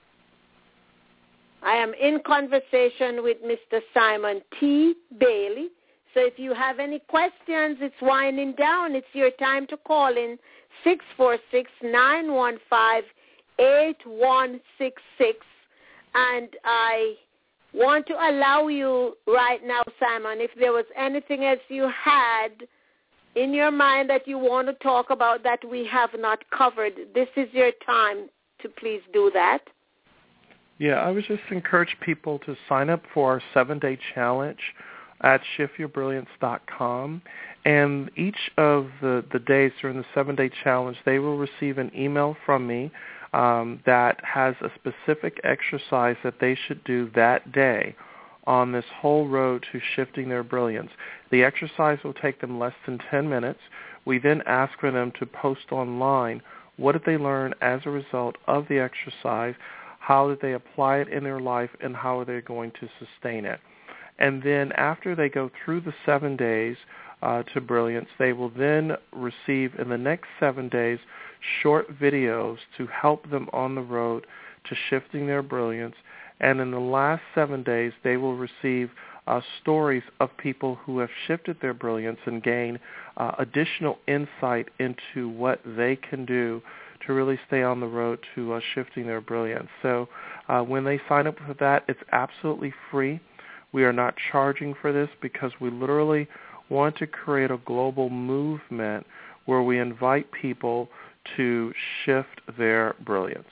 Speaker 3: I am in conversation with Mister Simon T. Bailey. So if you have any questions, it's winding down. It's your time to call in six four six, nine one five, eight one six six. And I want to allow you right now, Simon, if there was anything else you had in your mind that you want to talk about that we have not covered, this is your time to please do that.
Speaker 5: Yeah, I would just encourage people to sign up for our seven-day challenge at shift your brilliance dot com. And each of the, the days during the seven-day challenge, they will receive an email from me Um, that has a specific exercise that they should do that day on this whole road to shifting their brilliance. The exercise will take them less than ten minutes. We then ask for them to post online what did they learn as a result of the exercise, how did they apply it in their life, and how are they going to sustain it. And then after they go through the seven days uh, to Brilliance, they will then receive in the next seven days short videos to help them on the road to shifting their brilliance. And in the last seven days, they will receive uh, stories of people who have shifted their brilliance and gain uh, additional insight into what they can do to really stay on the road to uh, shifting their brilliance. So uh, when they sign up for that, it's absolutely free. We are not charging for this because we literally want to create a global movement where we invite people to shift their brilliance.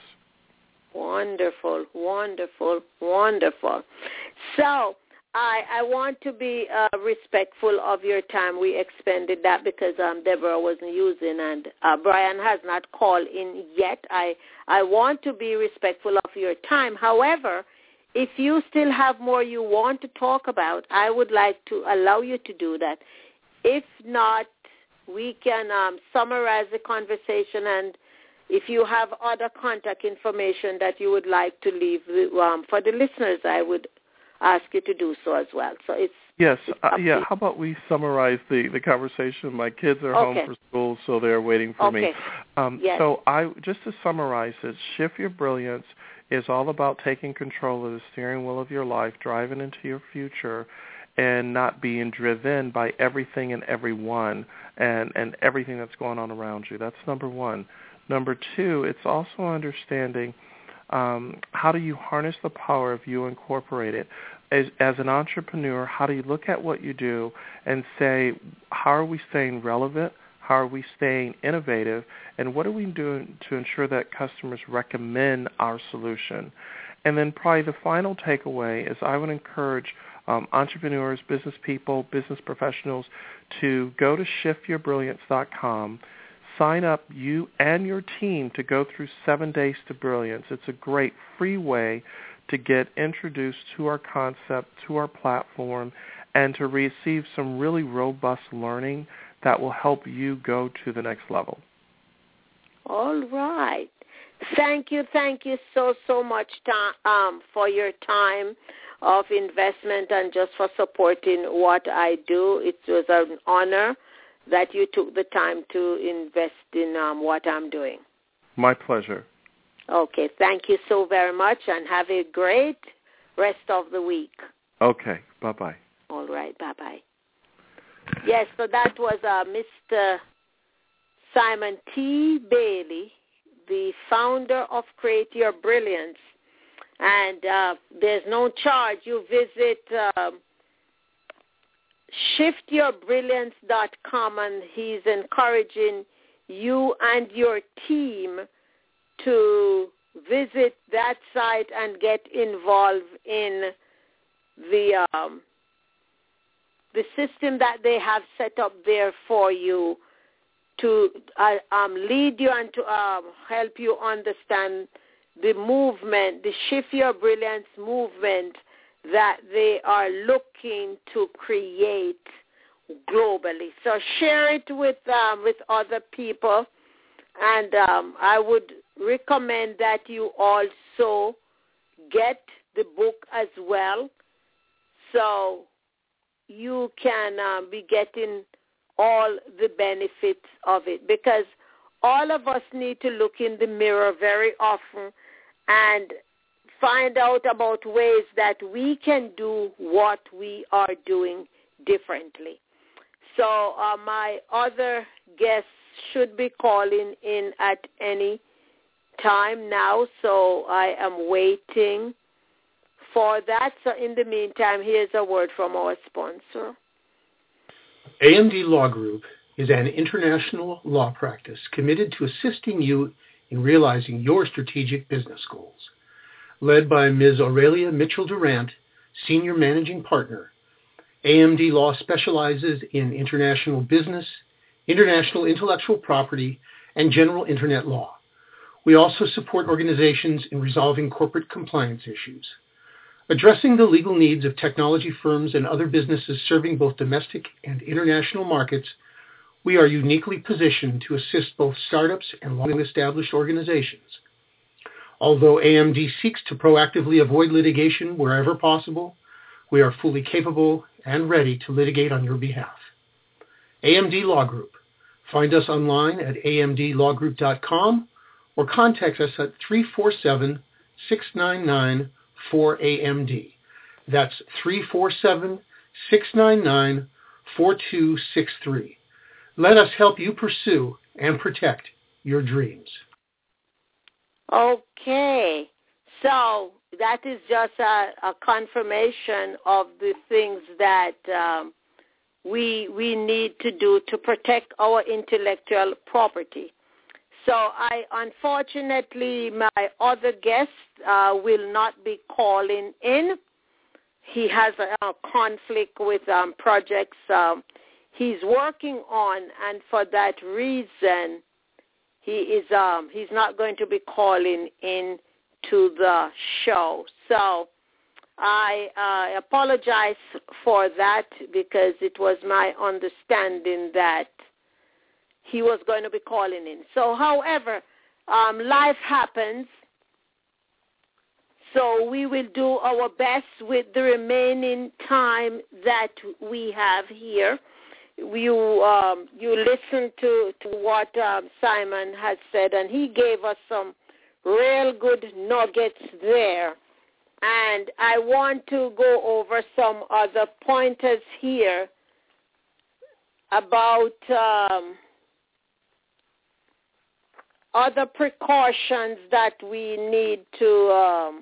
Speaker 3: Wonderful, wonderful, wonderful. So I, I want to be uh, respectful of your time. We expended that because um, Deborah wasn't using, and uh, Brian has not called in yet. I, I want to be respectful of your time. However, if you still have more you want to talk about, I would like to allow you to do that. If not, we can um, summarize the conversation, and if you have other contact information that you would like to leave um, for the listeners, I would ask you to do so as well. So it's
Speaker 5: yes,
Speaker 3: it's
Speaker 5: uh, yeah. How about we summarize the, the conversation? My kids are
Speaker 3: okay.
Speaker 5: home for school, so they're waiting for
Speaker 3: okay.
Speaker 5: me. Um,
Speaker 3: yes.
Speaker 5: So I just to summarize it, Shift Your Brilliance is all about taking control of the steering wheel of your life, driving into your future, and not being driven by everything and everyone and, and everything that's going on around you. That's number one. Number two, it's also understanding um, how do you harness the power of you Incorporated. As, as an entrepreneur, how do you look at what you do and say, how are we staying relevant? How are we staying innovative? And what are we doing to ensure that customers recommend our solution? And then probably the final takeaway is I would encourage um, entrepreneurs, business people, business professionals to go to shift your brilliance dot com. Sign up, you and your team, to go through seven days to brilliance. It's a great free way to get introduced to our concept, to our platform, and to receive some really robust learning that will help you go to the next level.
Speaker 3: All right. Thank you, thank you so, so much to, um, for your time of investment and just for supporting what I do. It was an honor that you took the time to invest in um, what I'm doing.
Speaker 5: My pleasure.
Speaker 3: Okay, thank you so very much, and have a great rest of the week.
Speaker 5: Okay, bye-bye.
Speaker 3: All right, bye-bye. Yes, so that was uh, Mister Simon T. Bailey, the founder of Create Your Brilliance. And uh, there's no charge. You visit Um, shift your brilliance dot com, and he's encouraging you and your team to visit that site and get involved in the um, the system that they have set up there for you to uh, um, lead you and to um, help you understand the movement, the Shift Your Brilliance movement that they are looking to create globally. So share it with um, with other people, and um, I would recommend that you also get the book as well, so you can um, be getting all the benefits of it, because all of us need to look in the mirror very often and find out about ways that we can do what we are doing differently. So uh, my other guests should be calling in at any time now, so I am waiting for that. So in the meantime, here's a word from our sponsor.
Speaker 7: A M D Law Group is an international law practice committed to assisting you in realizing your strategic business goals. Led by Miz Aurelia Mitchell-Durant, Senior Managing Partner, A M D Law specializes in international business, international intellectual property, and general Internet law. We also support organizations in resolving corporate compliance issues. Addressing the legal needs of technology firms and other businesses serving both domestic and international markets, we are uniquely positioned to assist both startups and long-established organizations. Although A M D seeks to proactively avoid litigation wherever possible, We are fully capable and ready to litigate on your behalf. A M D Law Group. Find us online at a m d law group dot com or contact us at three four seven, six nine nine, four A M D. That's three four seven, six nine nine, four two six three. Let us help you pursue and protect your dreams.
Speaker 3: Okay. So that is just a, a confirmation of the things that um, we we need to do to protect our intellectual property. So I, unfortunately, my other guest uh, will not be calling in. He has a, a conflict with um, projects um, he's working on, and for that reason, he is um, he's not going to be calling in to the show. So I uh, apologize for that, because it was my understanding that he was going to be calling in. So, however, um, life happens. So we will do our best with the remaining time that we have here. You um, you listen to, to what um, Simon has said, and he gave us some real good nuggets there. And I want to go over some other pointers here about um, other precautions that we need to um,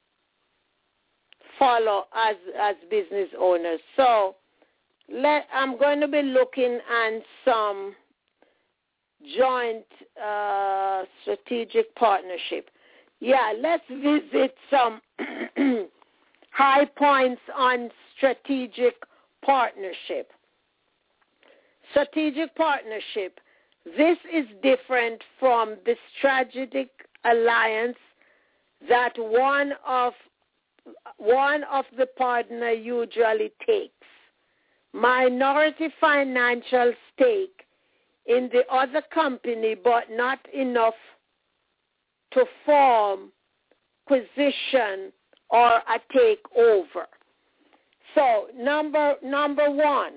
Speaker 3: follow as as business owners. So let, I'm going to be looking at some joint uh, strategic partnership. Yeah, let's visit some high points on strategic partnership. Strategic partnership. This is different from the strategic alliance that one of one of the partner usually takes. Minority financial stake in the other company, but not enough to form position or a takeover. So number number one,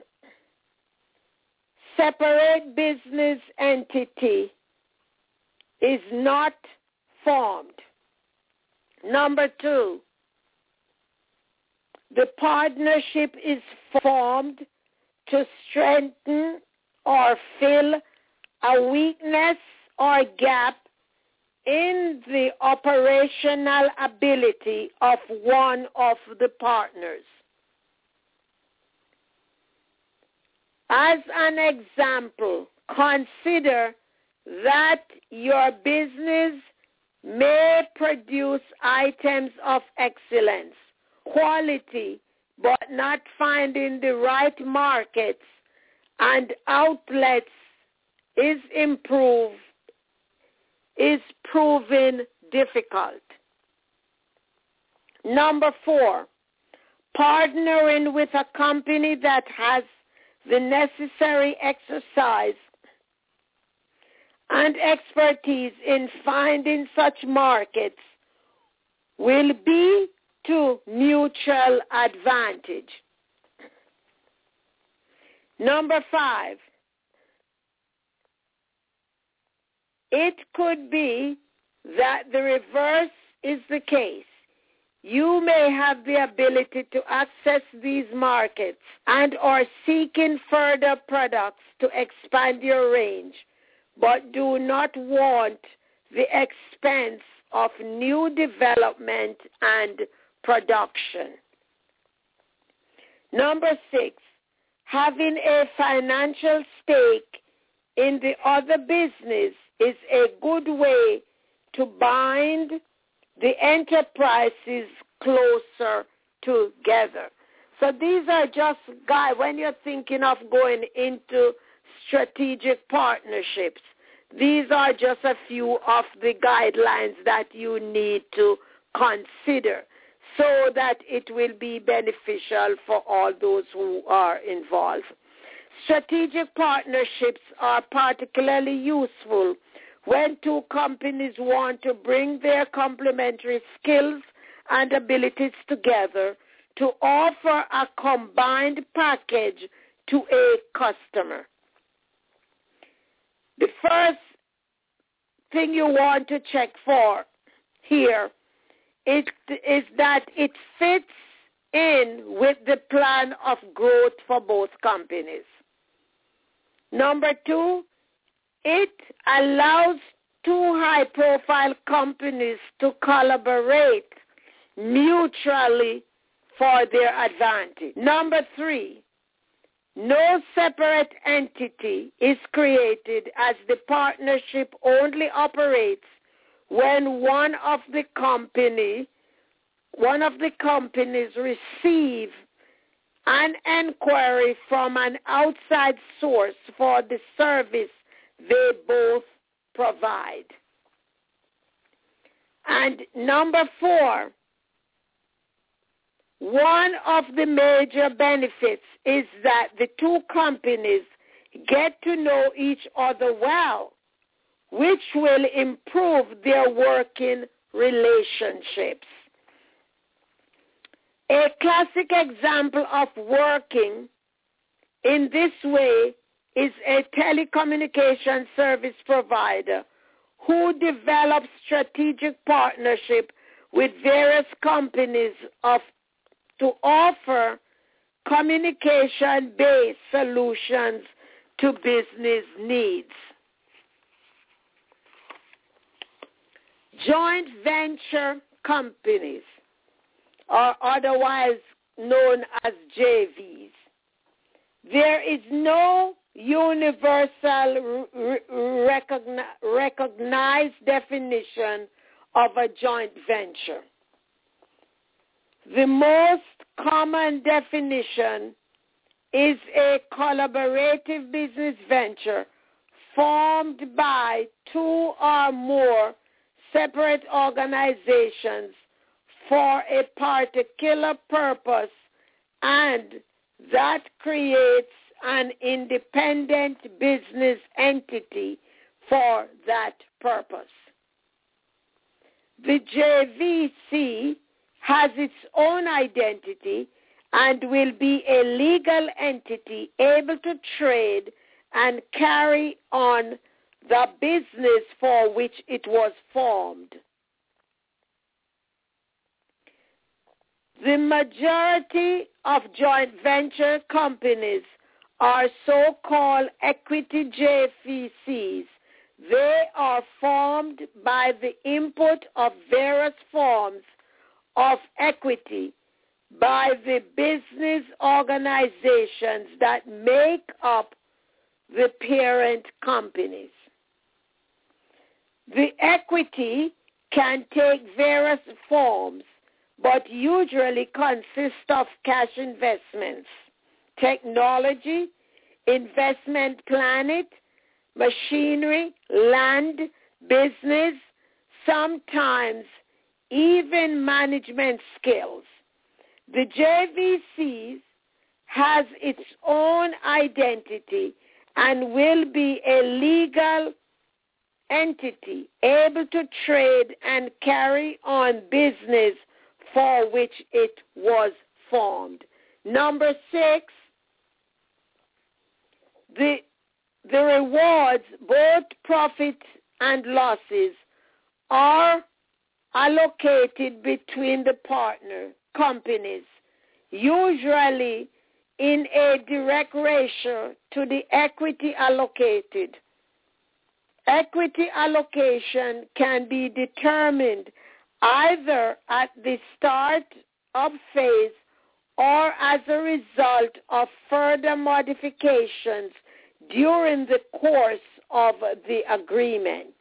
Speaker 3: separate business entity is not formed. Number two, the partnership is formed to strengthen or fill a weakness or gap in the operational ability of one of the partners. As an example, consider that your business may produce items of excellence, quality, but not finding the right markets and outlets is improved, is proven difficult. Number four, partnering with a company that has the necessary exercise and expertise in finding such markets will be to mutual advantage. Number five, it could be that the reverse is the case. You may have the ability to access these markets and are seeking further products to expand your range, but do not want the expense of new development and production. Number six, having a financial stake in the other business is a good way to bind the enterprises closer together. So these are just, guys, when you're thinking of going into strategic partnerships, these are just a few of the guidelines that you need to consider so that it will be beneficial for all those who are involved. Strategic partnerships are particularly useful when two companies want to bring their complementary skills and abilities together to offer a combined package to a customer. The first thing you want to check for here is, is that it fits in with the plan of growth for both companies. Number two, it allows two high-profile companies to collaborate mutually for their advantage. Number three, no separate entity is created, as the partnership only operates when one of the company, one of the companies receive an inquiry from an outside source for the service they both provide. And number four, one of the major benefits is that the two companies get to know each other well, which will improve their working relationships. A classic example of working in this way is a telecommunication service provider who develops strategic partnership with various companies of to offer communication-based solutions to business needs. Joint venture companies, or otherwise known as J Vs. There is no universal recogni- recognized definition of a joint venture. The most common definition is a collaborative business venture formed by two or more separate organizations for a particular purpose, and that creates an independent business entity for that purpose. The J V C has its own identity and will be a legal entity able to trade and carry on the business for which it was formed. The majority of joint venture companies are so-called equity J V Cs. They are formed by the input of various forms of equity by the business organizations that make up the parent companies. The equity can take various forms, but usually consists of cash investments, technology, investment planet, machinery, land, business, sometimes even management skills. The J V Cs has its own identity and will be a legal entity able to trade and carry on business for which it was formed. Number six, the, the rewards, both profits and losses, are allocated between the partner companies, usually in a direct ratio to the equity allocated. Equity allocation can be determined either at the start of phase or as a result of further modifications during the course of the agreement.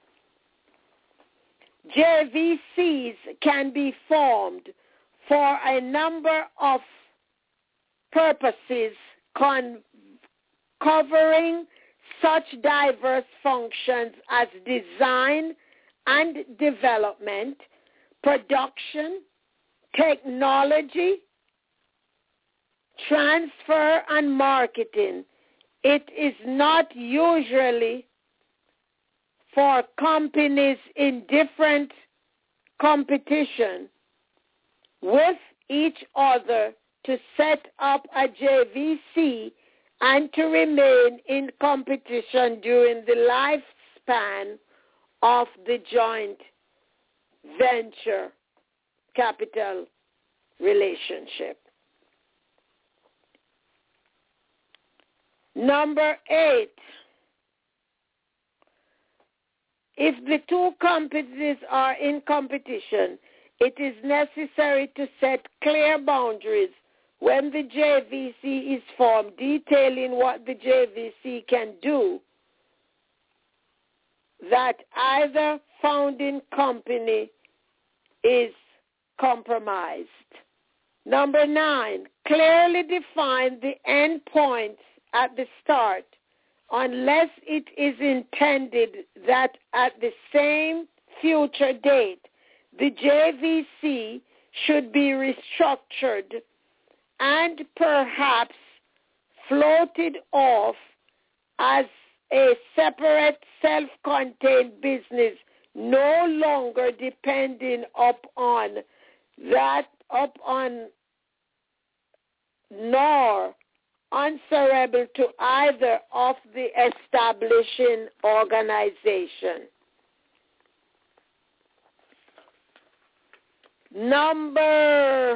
Speaker 3: J V Cs can be formed for a number of purposes con- covering such diverse functions as design and development, production, technology, transfer, and marketing. It is not usually for companies in different competition with each other to set up a J V C and to remain in competition during the lifespan of the joint venture capital relationship. Number eight, if the two companies are in competition, it is necessary to set clear boundaries when the J V C is formed, detailing what the J V C can do that either founding company is compromised. Number nine, clearly define the end points at the start, unless it is intended that at the same future date, the J V C should be restructured and perhaps floated off as a separate self-contained business, no longer depending upon that, upon nor answerable to either of the establishing organization. Number,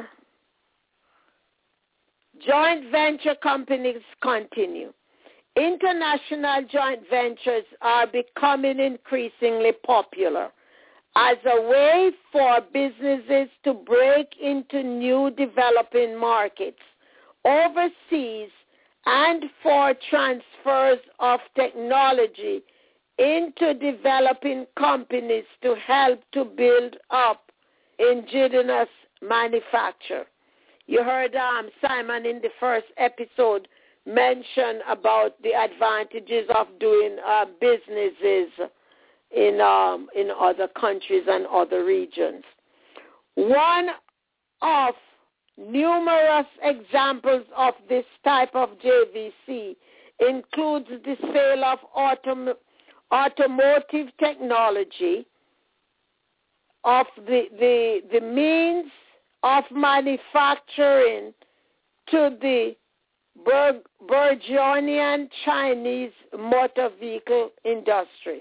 Speaker 3: joint venture companies continue. International joint ventures are becoming increasingly popular as a way for businesses to break into new developing markets overseas and for transfers of technology into developing companies to help to build up indigenous manufacture. You heard um, Simon in the first episode mention about the advantages of doing uh, businesses in um, in other countries and other regions. One of numerous examples of this type of J V C includes the sale of autom- automotive technology, of the, the, the means of manufacturing to the Bur- burgeoning Chinese motor vehicle industry.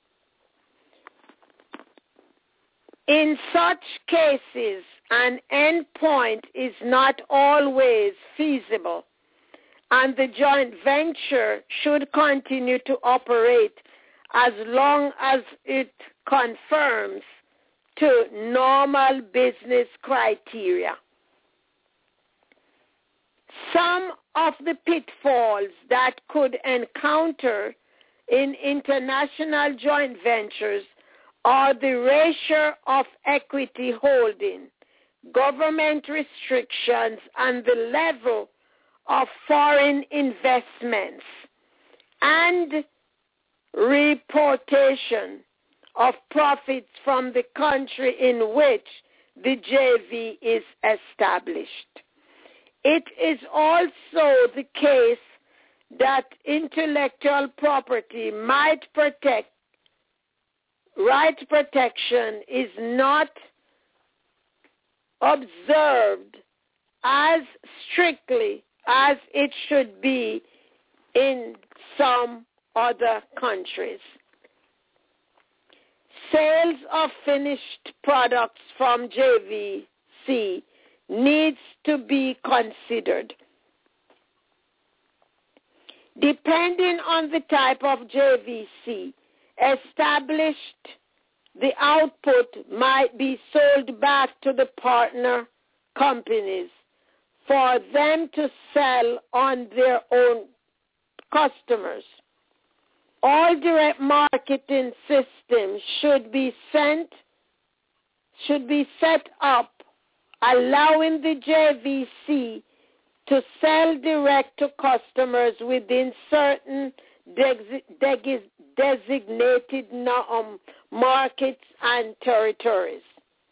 Speaker 3: In such cases, an endpoint is not always feasible, and the joint venture should continue to operate as long as it conforms to normal business criteria. Some of the pitfalls that could encounter in international joint ventures are the ratio of equity holding, government restrictions, and the level of foreign investments, and reportation of profits from the country in which the J V is established. It is also the case that intellectual property might protect, right protection is not observed as strictly as it should be in some other countries. Sales of finished products from J V C needs to be considered. Depending on the type of J V C established, the output might be sold back to the partner companies for them to sell on their own customers. All direct marketing systems should be sent, should be set up, allowing the J V C to sell direct to customers within certain de- de- designated um, markets and territories.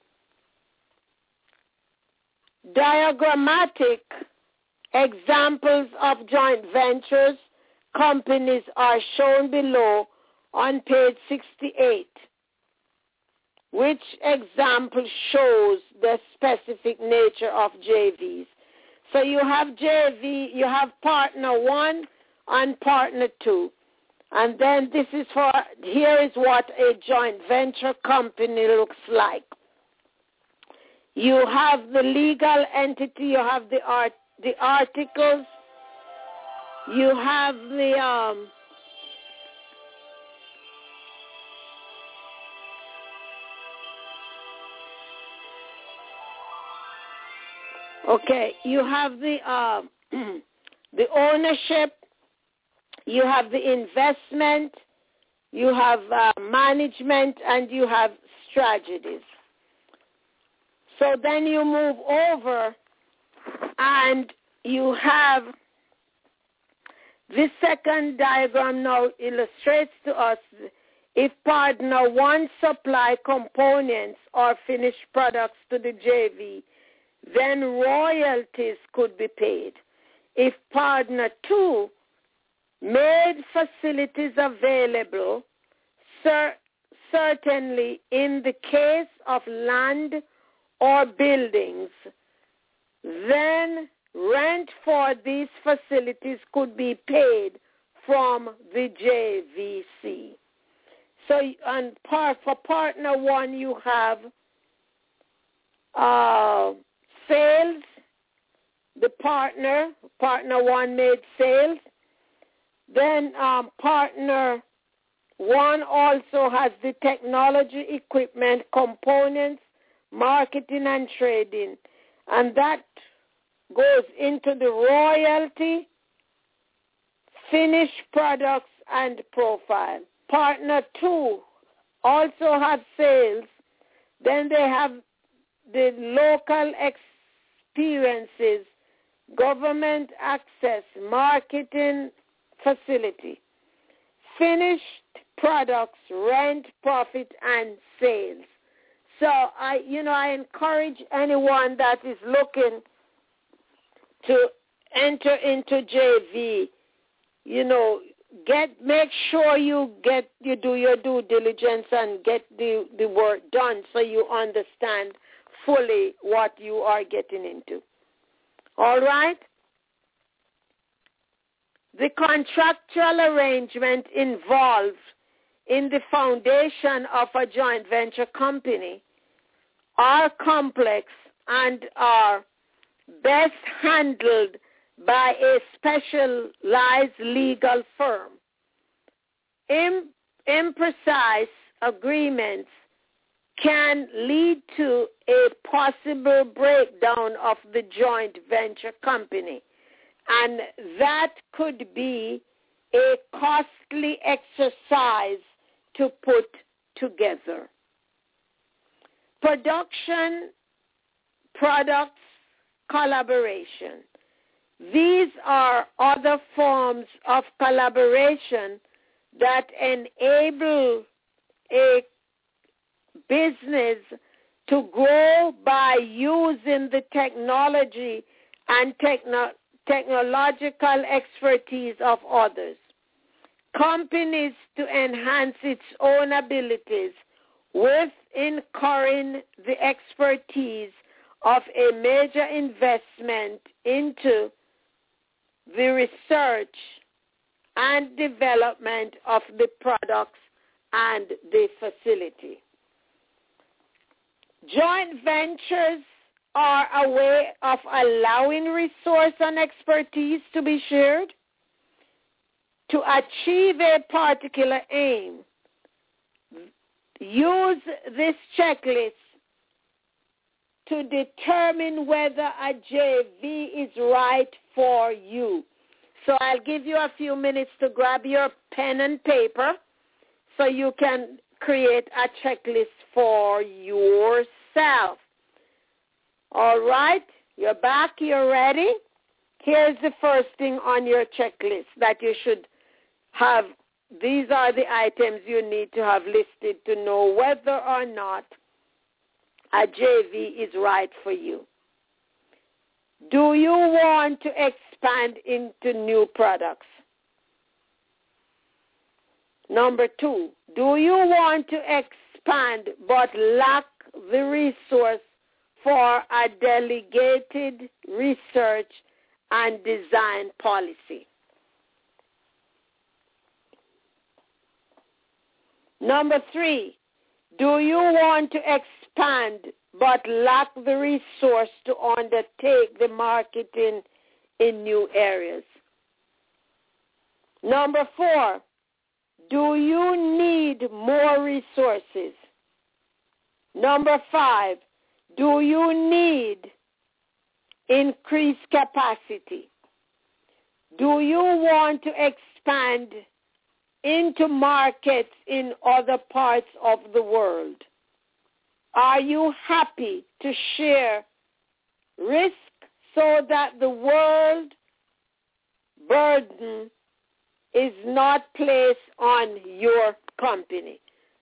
Speaker 3: Diagrammatic examples of joint ventures companies are shown below on page sixty-eight. which example shows the specific nature of J Vs. So you have J V, you have partner one and partner two. And then this is for, here is what a joint venture company looks like. You have the legal entity, you have the art, the articles, you have the um, okay, you have the uh, the ownership, you have the investment, you have uh, management, and you have strategies. So then you move over and you have this second diagram now illustrates to us if partner one supply components or finished products to the J V, then royalties could be paid. If partner two made facilities available, cer- certainly in the case of land or buildings, then rent for these facilities could be paid from the J V C. So on part, for partner one, you have uh, sales. The partner, partner one made sales. Then um, partner one also has the technology, equipment, components, marketing and trading, and that goes into the royalty, finished products, and profile. Partner two also have sales. Then they have the local experiences, government access, marketing facility, finished products, rent, profit, and sales. So I, you know, I encourage anyone that is looking to enter into J V, you know, get make sure you get you do your due diligence and get the, the work done so you understand fully what you are getting into. All right? The contractual arrangement involved in the foundation of a joint venture company are complex and are best handled by a specialized legal firm. Im- imprecise agreements can lead to a possible breakdown of the joint venture company, and that could be a costly exercise to put together. Production, products, collaboration. These are other forms of collaboration that enable a business to grow by using the technology and techno- technological expertise of others. Companies to enhance its own abilities with incurring the expertise of a major investment into the research and development of the products and the facility. Joint ventures are a way of allowing resource and expertise to be shared to achieve a particular aim. Use this checklist to determine whether a J V is right for you. So I'll give you a few minutes to grab your pen and paper so you can create a checklist for yourself. All right, you're back, you're ready. Here's the first thing on your checklist that you should have. These are the items you need to have listed to know whether or not a J V is right for you. Do you want to expand into new products? Number two, do you want to expand but lack the resource for a delegated research and design policy. Number three, do you want to expand but lack the resource to undertake the marketing in new areas? Number four, do you need more resources? Number five, do you need increased capacity? Do you want to expand into markets in other parts of the world? Are you happy to share risk so that the world burden is not placed on your company?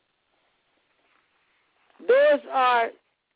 Speaker 3: Those are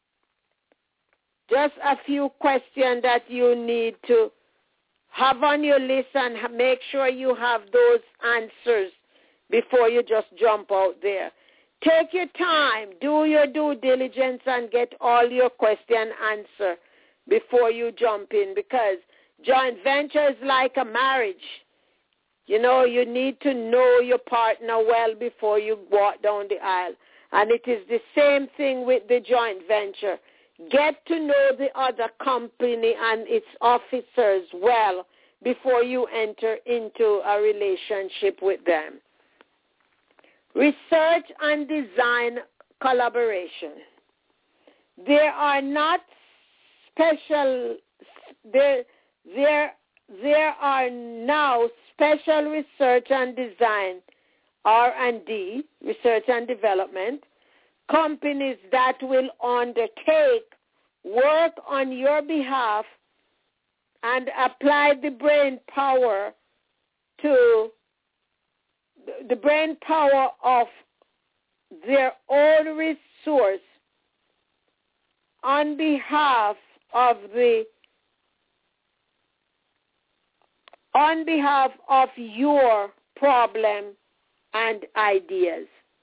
Speaker 3: just a few questions that you need to have on your list, and make sure you have those answers before you just jump out there. Take your time, do your due diligence, and get all your question answered before you jump in, because joint venture is like a marriage. You know, you need to know your partner well before you walk down the aisle. And it is the same thing with the joint venture. Get to know the other company and its officers well before you enter into a relationship with them. Research and design collaboration. There are not special, there, there, there are now special research and design, R and D, research and development, companies that will undertake work on your behalf and apply the brain power to the brain power of their own resource on behalf of the on behalf of your problem and ideas.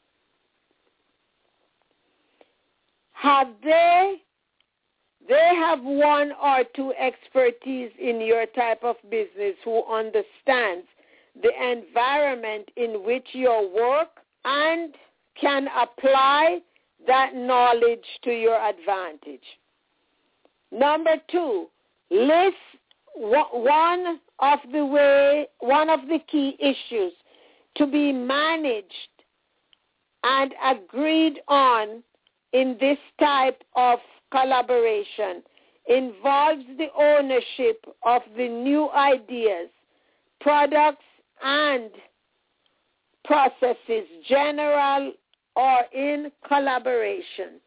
Speaker 3: Have they they have one or two expertise in your type of business who understands the environment in which you work and can apply that knowledge to your advantage. Number two, list one of the way one of the key issues to be managed and agreed on in this type of collaboration involves the ownership of the new ideas, products, and processes, general or in collaboration.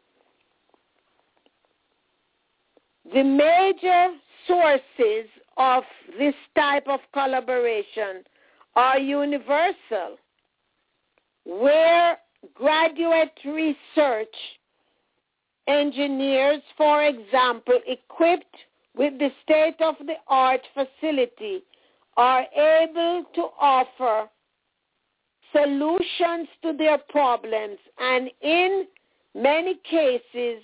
Speaker 3: The major sources of this type of collaboration are universal, where graduate research engineers, for example, equipped with the state-of-the-art facility, are able to offer solutions to their problems, and in many cases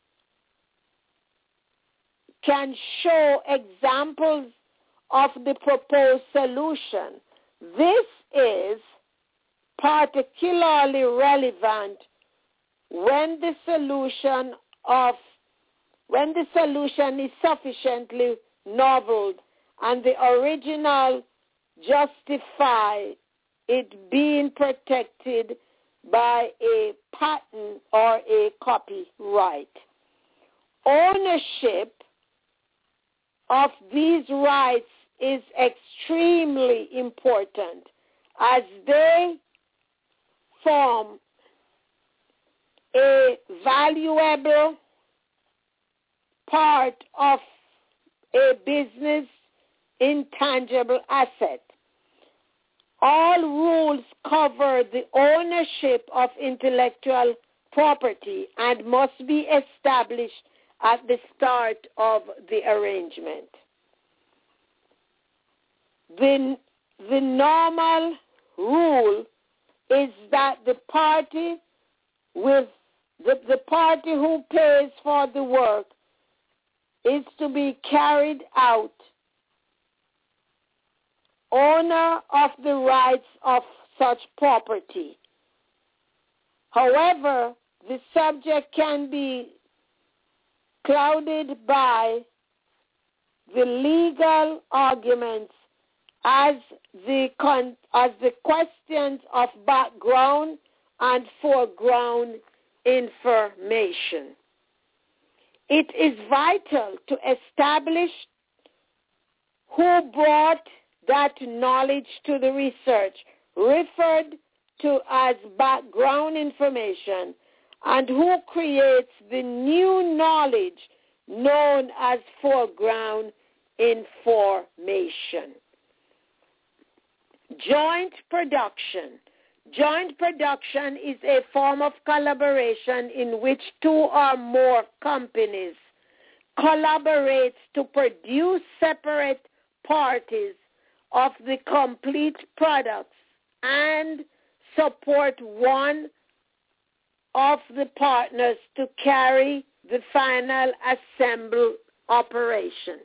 Speaker 3: can show examples of the proposed solution. This is particularly relevant when the solution of when the solution is sufficiently novel and the original justify it being protected by a patent or a copyright. Ownership of these rights is extremely important, as they form a valuable part of a business intangible asset. All rules cover the ownership of intellectual property and must be established at the start of the arrangement. The, the normal rule is that the party with the, the party who pays for the work is to be carried out owner of the rights of such property. However, the subject can be clouded by the legal arguments as the con- as the questions of background and foreground information. It is vital to establish who brought that knowledge to the research, referred to as background information, and who creates the new knowledge known as foreground information. Joint production. Joint production is a form of collaboration in which two or more companies collaborate to produce separate parties of the complete products and support one of the partners to carry the final assembly operation.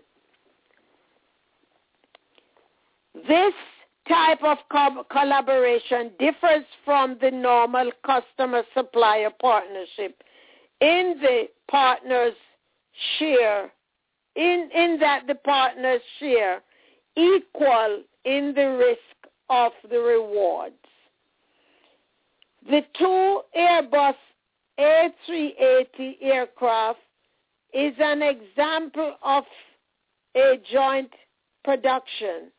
Speaker 3: This type of co- collaboration differs from the normal customer-supplier partnership in the partners share, in, in that the partners share equal in the risk of the rewards. The two Airbus A three eighty aircraft is an example of a joint production.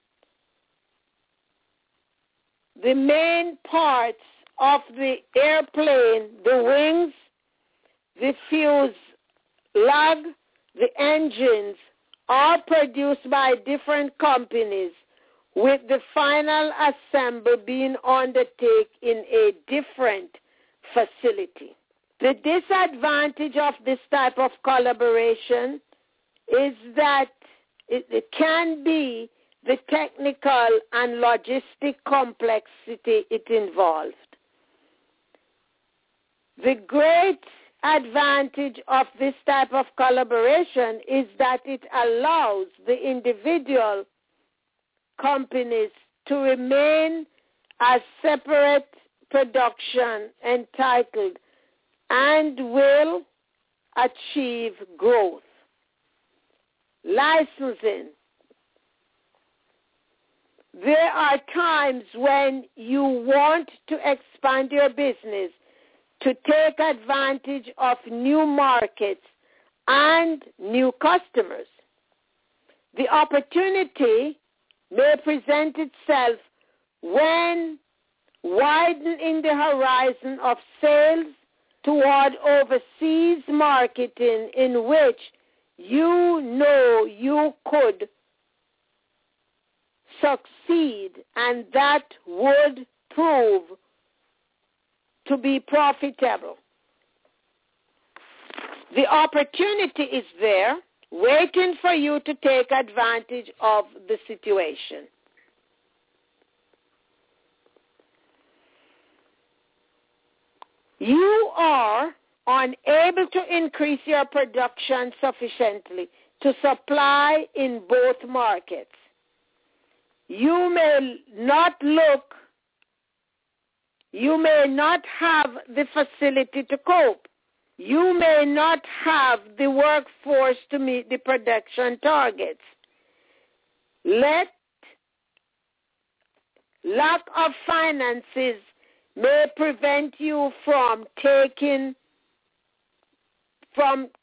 Speaker 3: The main parts of the airplane, the wings, the fuselage, the engines, are produced by different companies, with the final assembly being undertaken in a different facility. The disadvantage of this type of collaboration is that it, it can be the technical and logistic complexity it involved. The great advantage of this type of collaboration is that it allows the individual companies to remain as separate production entitled and will achieve growth. Licensing. There are times when you want to expand your business to take advantage of new markets and new customers. The opportunity may present itself when widening the horizon of sales toward overseas marketing, in which you know you could succeed and that would prove to be profitable. The opportunity is there, waiting for you to take advantage of the situation. You are unable to increase your production sufficiently to supply in both markets. You may not look, you may not have the facility to cope. You may not have the workforce to meet the production targets. Let lack of finances may prevent you from taking from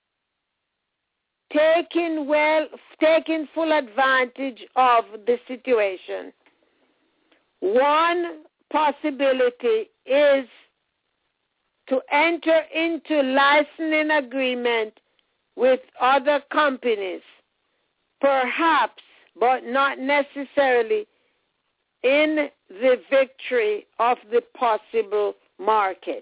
Speaker 3: taking well taking full advantage of the situation. One possibility is to enter into licensing agreement with other companies, perhaps, but not necessarily in the victory of the possible market.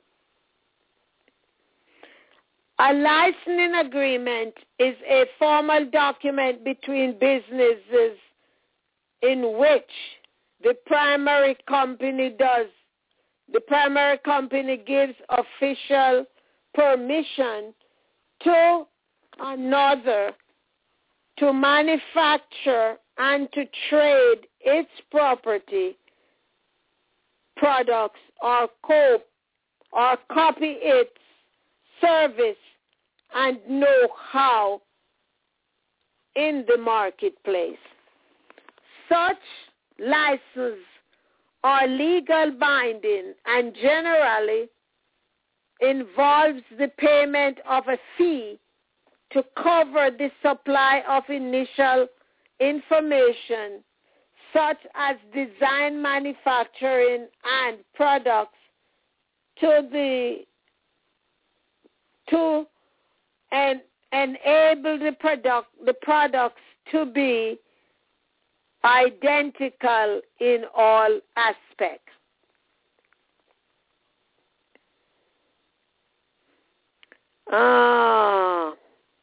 Speaker 3: A licensing agreement is a formal document between businesses in which the primary company does the primary company gives official permission to another to manufacture and to trade its property, products, or co- or copy its service and know-how in the marketplace. Such licenses are legal binding and generally involves the payment of a fee to cover the supply of initial information such as design, manufacturing, and products to the to and enable the product the products to be identical in all aspects. Ah.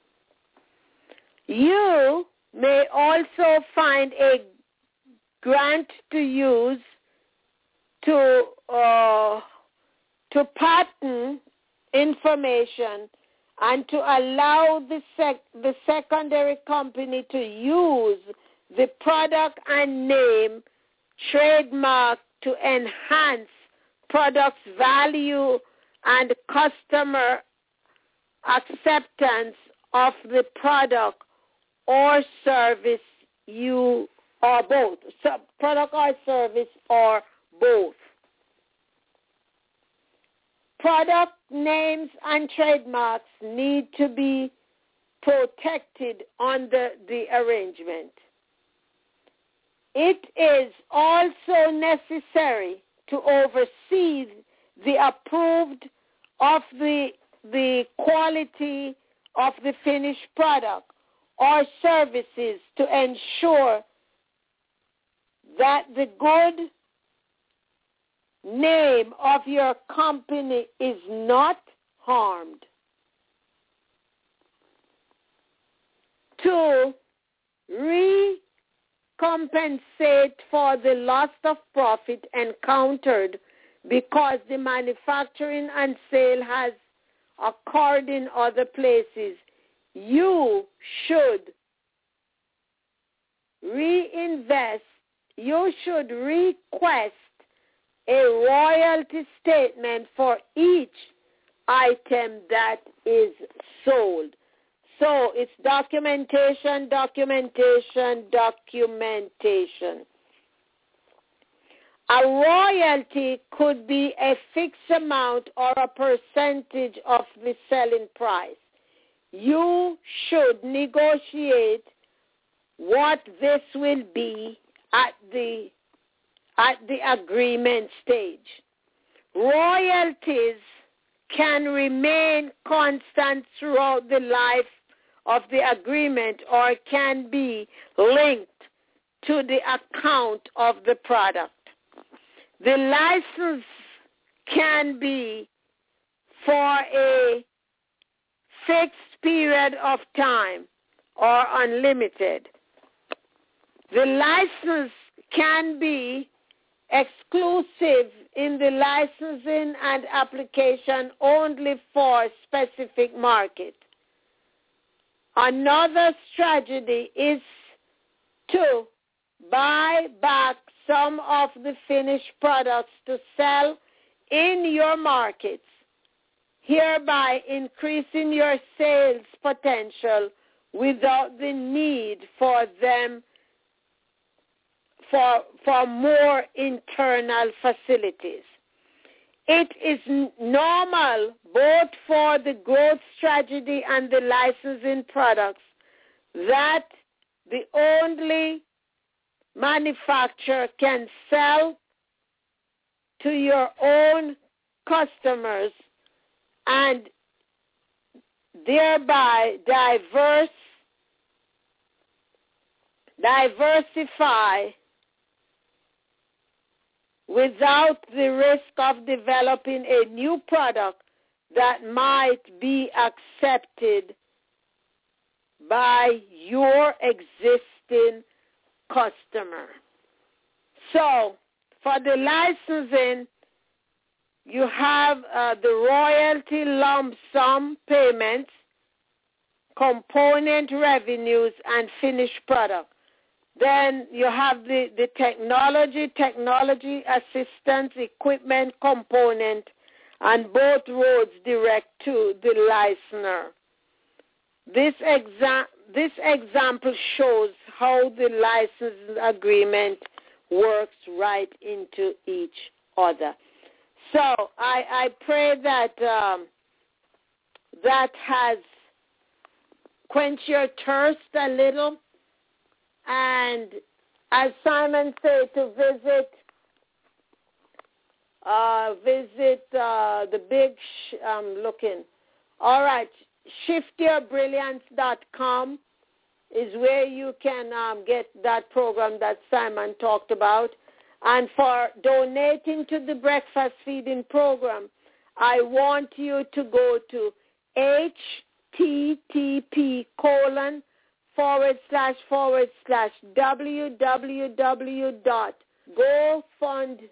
Speaker 3: You may also find a grant to use to uh, to patent information and to allow the sec- the secondary company to use the product and name trademark to enhance product's value and customer acceptance of the product or service you or both, so product or service or both. Product names and trademarks need to be protected under the arrangement. It is also necessary to oversee the approved of the the quality of the finished product or services to ensure that the good name of your company is not harmed. To recompensate for the loss of profit encountered because the manufacturing and sale has occurred in other places, you should reinvest, you should request a royalty statement for each item that is sold. So it's documentation, documentation, documentation. A royalty could be a fixed amount or a percentage of the selling price. You should negotiate what this will be at the at the agreement stage. Royalties can remain constant throughout the life of the agreement or can be linked to the account of the product. The license can be for a fixed period of time or unlimited. The license can be exclusive in the licensing and application only for specific market. Another strategy is to buy back some of the finished products to sell in your markets, hereby increasing your sales potential without the need for them for, for more internal facilities. It is normal both for the growth strategy and the licensing products that the only manufacturer can sell to your own customers and thereby diverse, diversify without the risk of developing a new product that might be accepted by your existing customer. So, for the licensing, you have uh, the royalty lump sum payments, component revenues, and finished product. Then you have the, the technology, technology assistance, equipment component, and both roads direct to the listener. This, exa- this example shows how the license agreement works right into each other. So I, I pray that um, that has quenched your thirst a little. And as Simon said, to visit uh, visit uh, the big, sh- um, looking. All right, shift your brilliance dot com is where you can um, get that program that Simon talked about. And for donating to the breakfast feeding program, I want you to go to H T T P colon forward slash forward slash www dot gofundme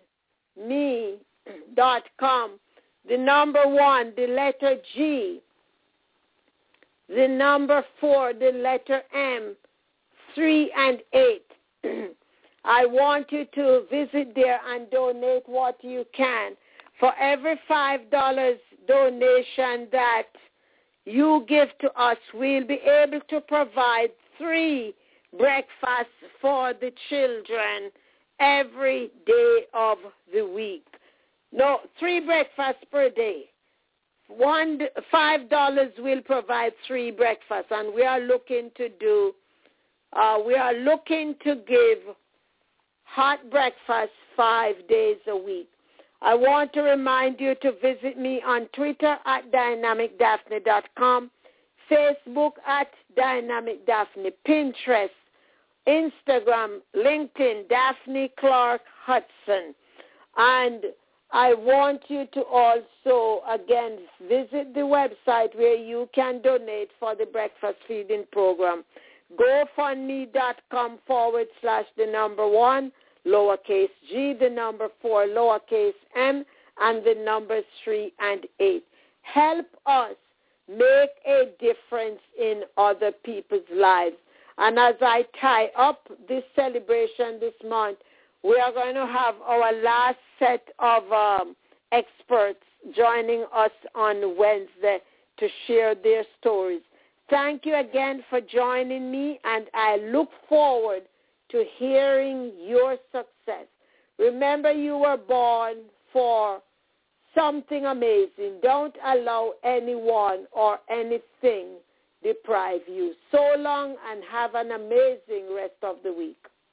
Speaker 3: dot com. The number one, the letter G, the number four, the letter M, three and eight. I want you to visit there and donate what you can. For every five dollars donation that you give to us, we'll be able to provide three breakfasts for the children every day of the week. No, three breakfasts per day. One, five dollars will provide three breakfasts, and we are looking to do, uh, we are looking to give hot breakfast five days a week. I want to remind you to visit me on Twitter at dynamic daphne dot com, Facebook at Dynamic Daphne, Pinterest, Instagram, LinkedIn, Daphne Clark Hudson. And I want you to also, again, visit the website where you can donate for the breakfast feeding program. GoFundMe.com forward slash the number one, lowercase g, the number four, lowercase m, and the numbers three and eight. Help us make a difference in other people's lives. And as I tie up this celebration this month, we are going to have our last set of um, experts joining us on Wednesday to share their stories. Thank you again for joining me, and I look forward to hearing your success. Remember, you were born for something amazing. Don't allow anyone or anything deprive you. So long, and have an amazing rest of the week.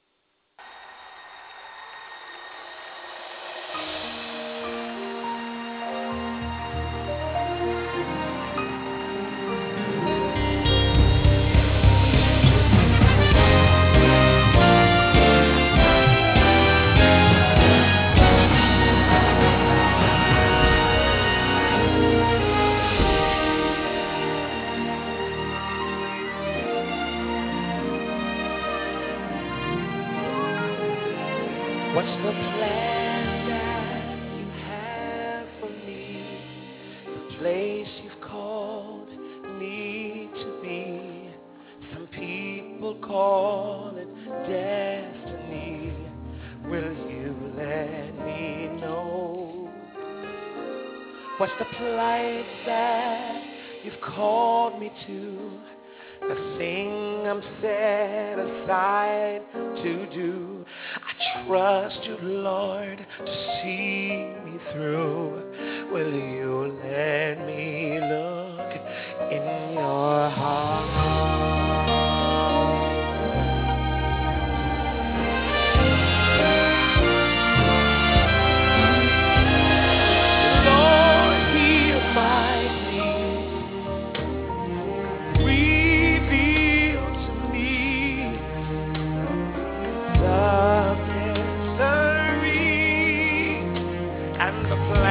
Speaker 4: What's the plan that you have for me? The place you've called me to be. Some people call it destiny. Will you let me know? What's the plight that you've called me to? The thing I'm set aside to do. I trust you, Lord, to see me through. Will you let me look in your heart? Lord, heal my needs. Reveal to me the and the plan.